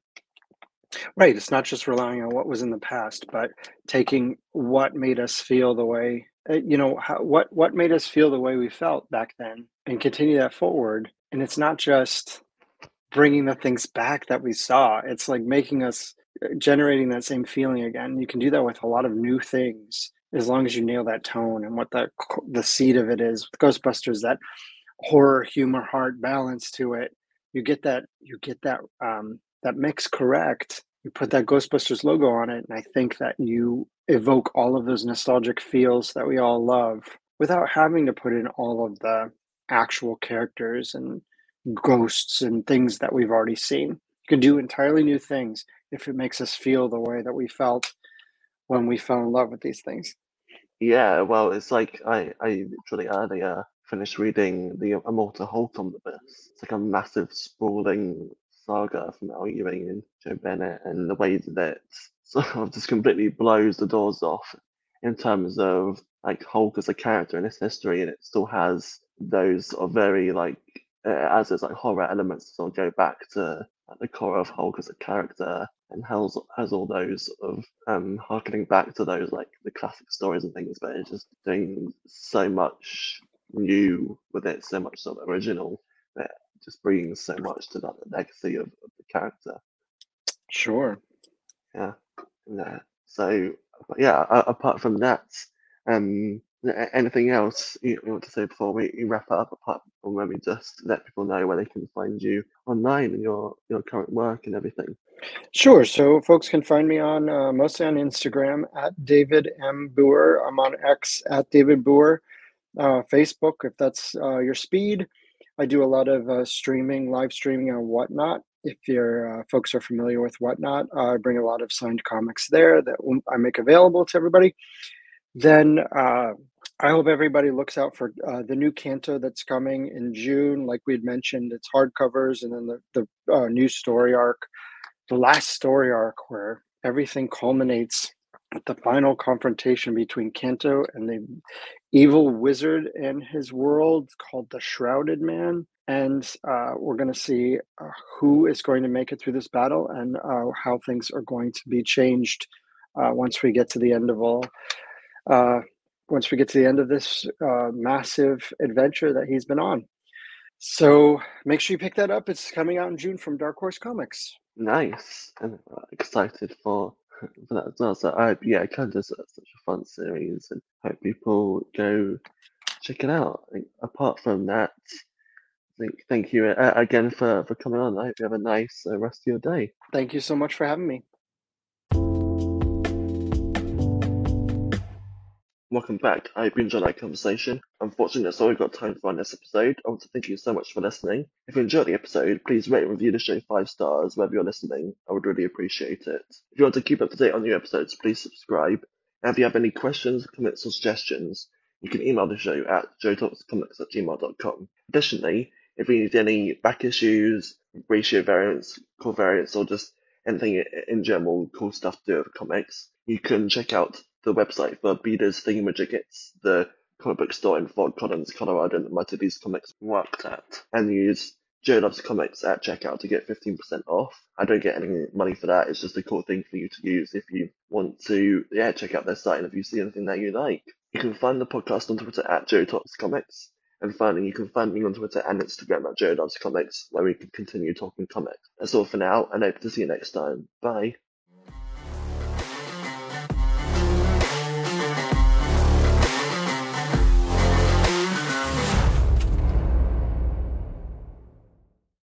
Right. It's not just relying on what was in the past, but taking what made us feel the way, uh, you know, how, what what made us feel the way we felt back then, and continue that forward. And it's not just bringing the things back that we saw. It's like making us uh, generating that same feeling again. You can do that with a lot of new things as long as you nail that tone and what the the seed of it is. With Ghostbusters, that horror, humor, heart balance to it. You get that. You get that. Um, that mix correct. You put that Ghostbusters logo on it, and I think that you evoke all of those nostalgic feels that we all love without having to put in all of the actual characters and ghosts and things that we've already seen. You can do entirely new things if it makes us feel the way that we felt when we fell in love with these things. Yeah, well, it's like I, I literally earlier finished reading the Immortal Hulk omnibus. It's like a massive, sprawling saga from Al Ewing and Joe Bennett, and the way that it sort of just completely blows the doors off in terms of like Hulk as a character in his history, and it still has those sort of very like uh, as it's like horror elements sort of go back to like, the core of Hulk as a character, and has has all those sort of um harkening back to those like the classic stories and things, but it's just doing so much new with it, so much sort of original that just brings so much to that the legacy of, of the character. Sure. Yeah. Yeah. So But yeah, a- apart from that, um, a- anything else you, you want to say before we, we wrap up? Apart from maybe just let people know where they can find you online and your your current work and everything. Sure. So folks can find me on uh, mostly on Instagram at David M. Boer. I'm on X at David Boer. Uh, Facebook, if that's uh, your speed. I do a lot of uh, streaming, live streaming on Whatnot. If your uh, folks are familiar with Whatnot, uh, I bring a lot of signed comics there that I make available to everybody. Then uh, I hope everybody looks out for uh, the new Canto that's coming in June. Like we had mentioned, it's hardcovers and then the, the uh, new story arc, the last story arc where everything culminates at the final confrontation between Kanto and the evil wizard in his world called the Shrouded Man. And uh, we're going to see uh, who is going to make it through this battle and uh, how things are going to be changed uh, once we get to the end of all. Uh, once we get to the end of this uh, massive adventure that he's been on. So make sure you pick that up. It's coming out in June from Dark Horse Comics. Nice, and uh, excited for for that as well. So I yeah, kind of such a fun series, and hope people go check it out. I think apart from that, I think thank you uh, again for for coming on. I hope you have a nice uh, rest of your day. Thank you so much for having me. Welcome back. I hope you enjoyed that conversation. Unfortunately, that's all we've got time for on this episode. I want to thank you so much for listening. If you enjoyed the episode, please rate and review the show five stars wherever you're listening. I would really appreciate it. If you want to keep up to date on new episodes, please subscribe. And if you have any questions, comments, or suggestions, you can email the show at joe talks comics at gmail dot com. Additionally, if you need any back issues, ratio variants, core variants, or just anything in general, cool stuff to do with comics, you can check out the website for Beda's Thingamajig. It's the comic book store in Fort Collins, Colorado that most of these comics worked at. And use Joe Loves Comics at checkout to get fifteen percent off. I don't get any money for that. It's just a cool thing for you to use if you want to, yeah, check out their site and if you see anything that you like. You can find the podcast on Twitter at Joe Talks Comics. And finally, you can find me on Twitter and Instagram at Joe Loves Comics, where we can continue talking comics. That's all for now, and I hope to see you next time. Bye.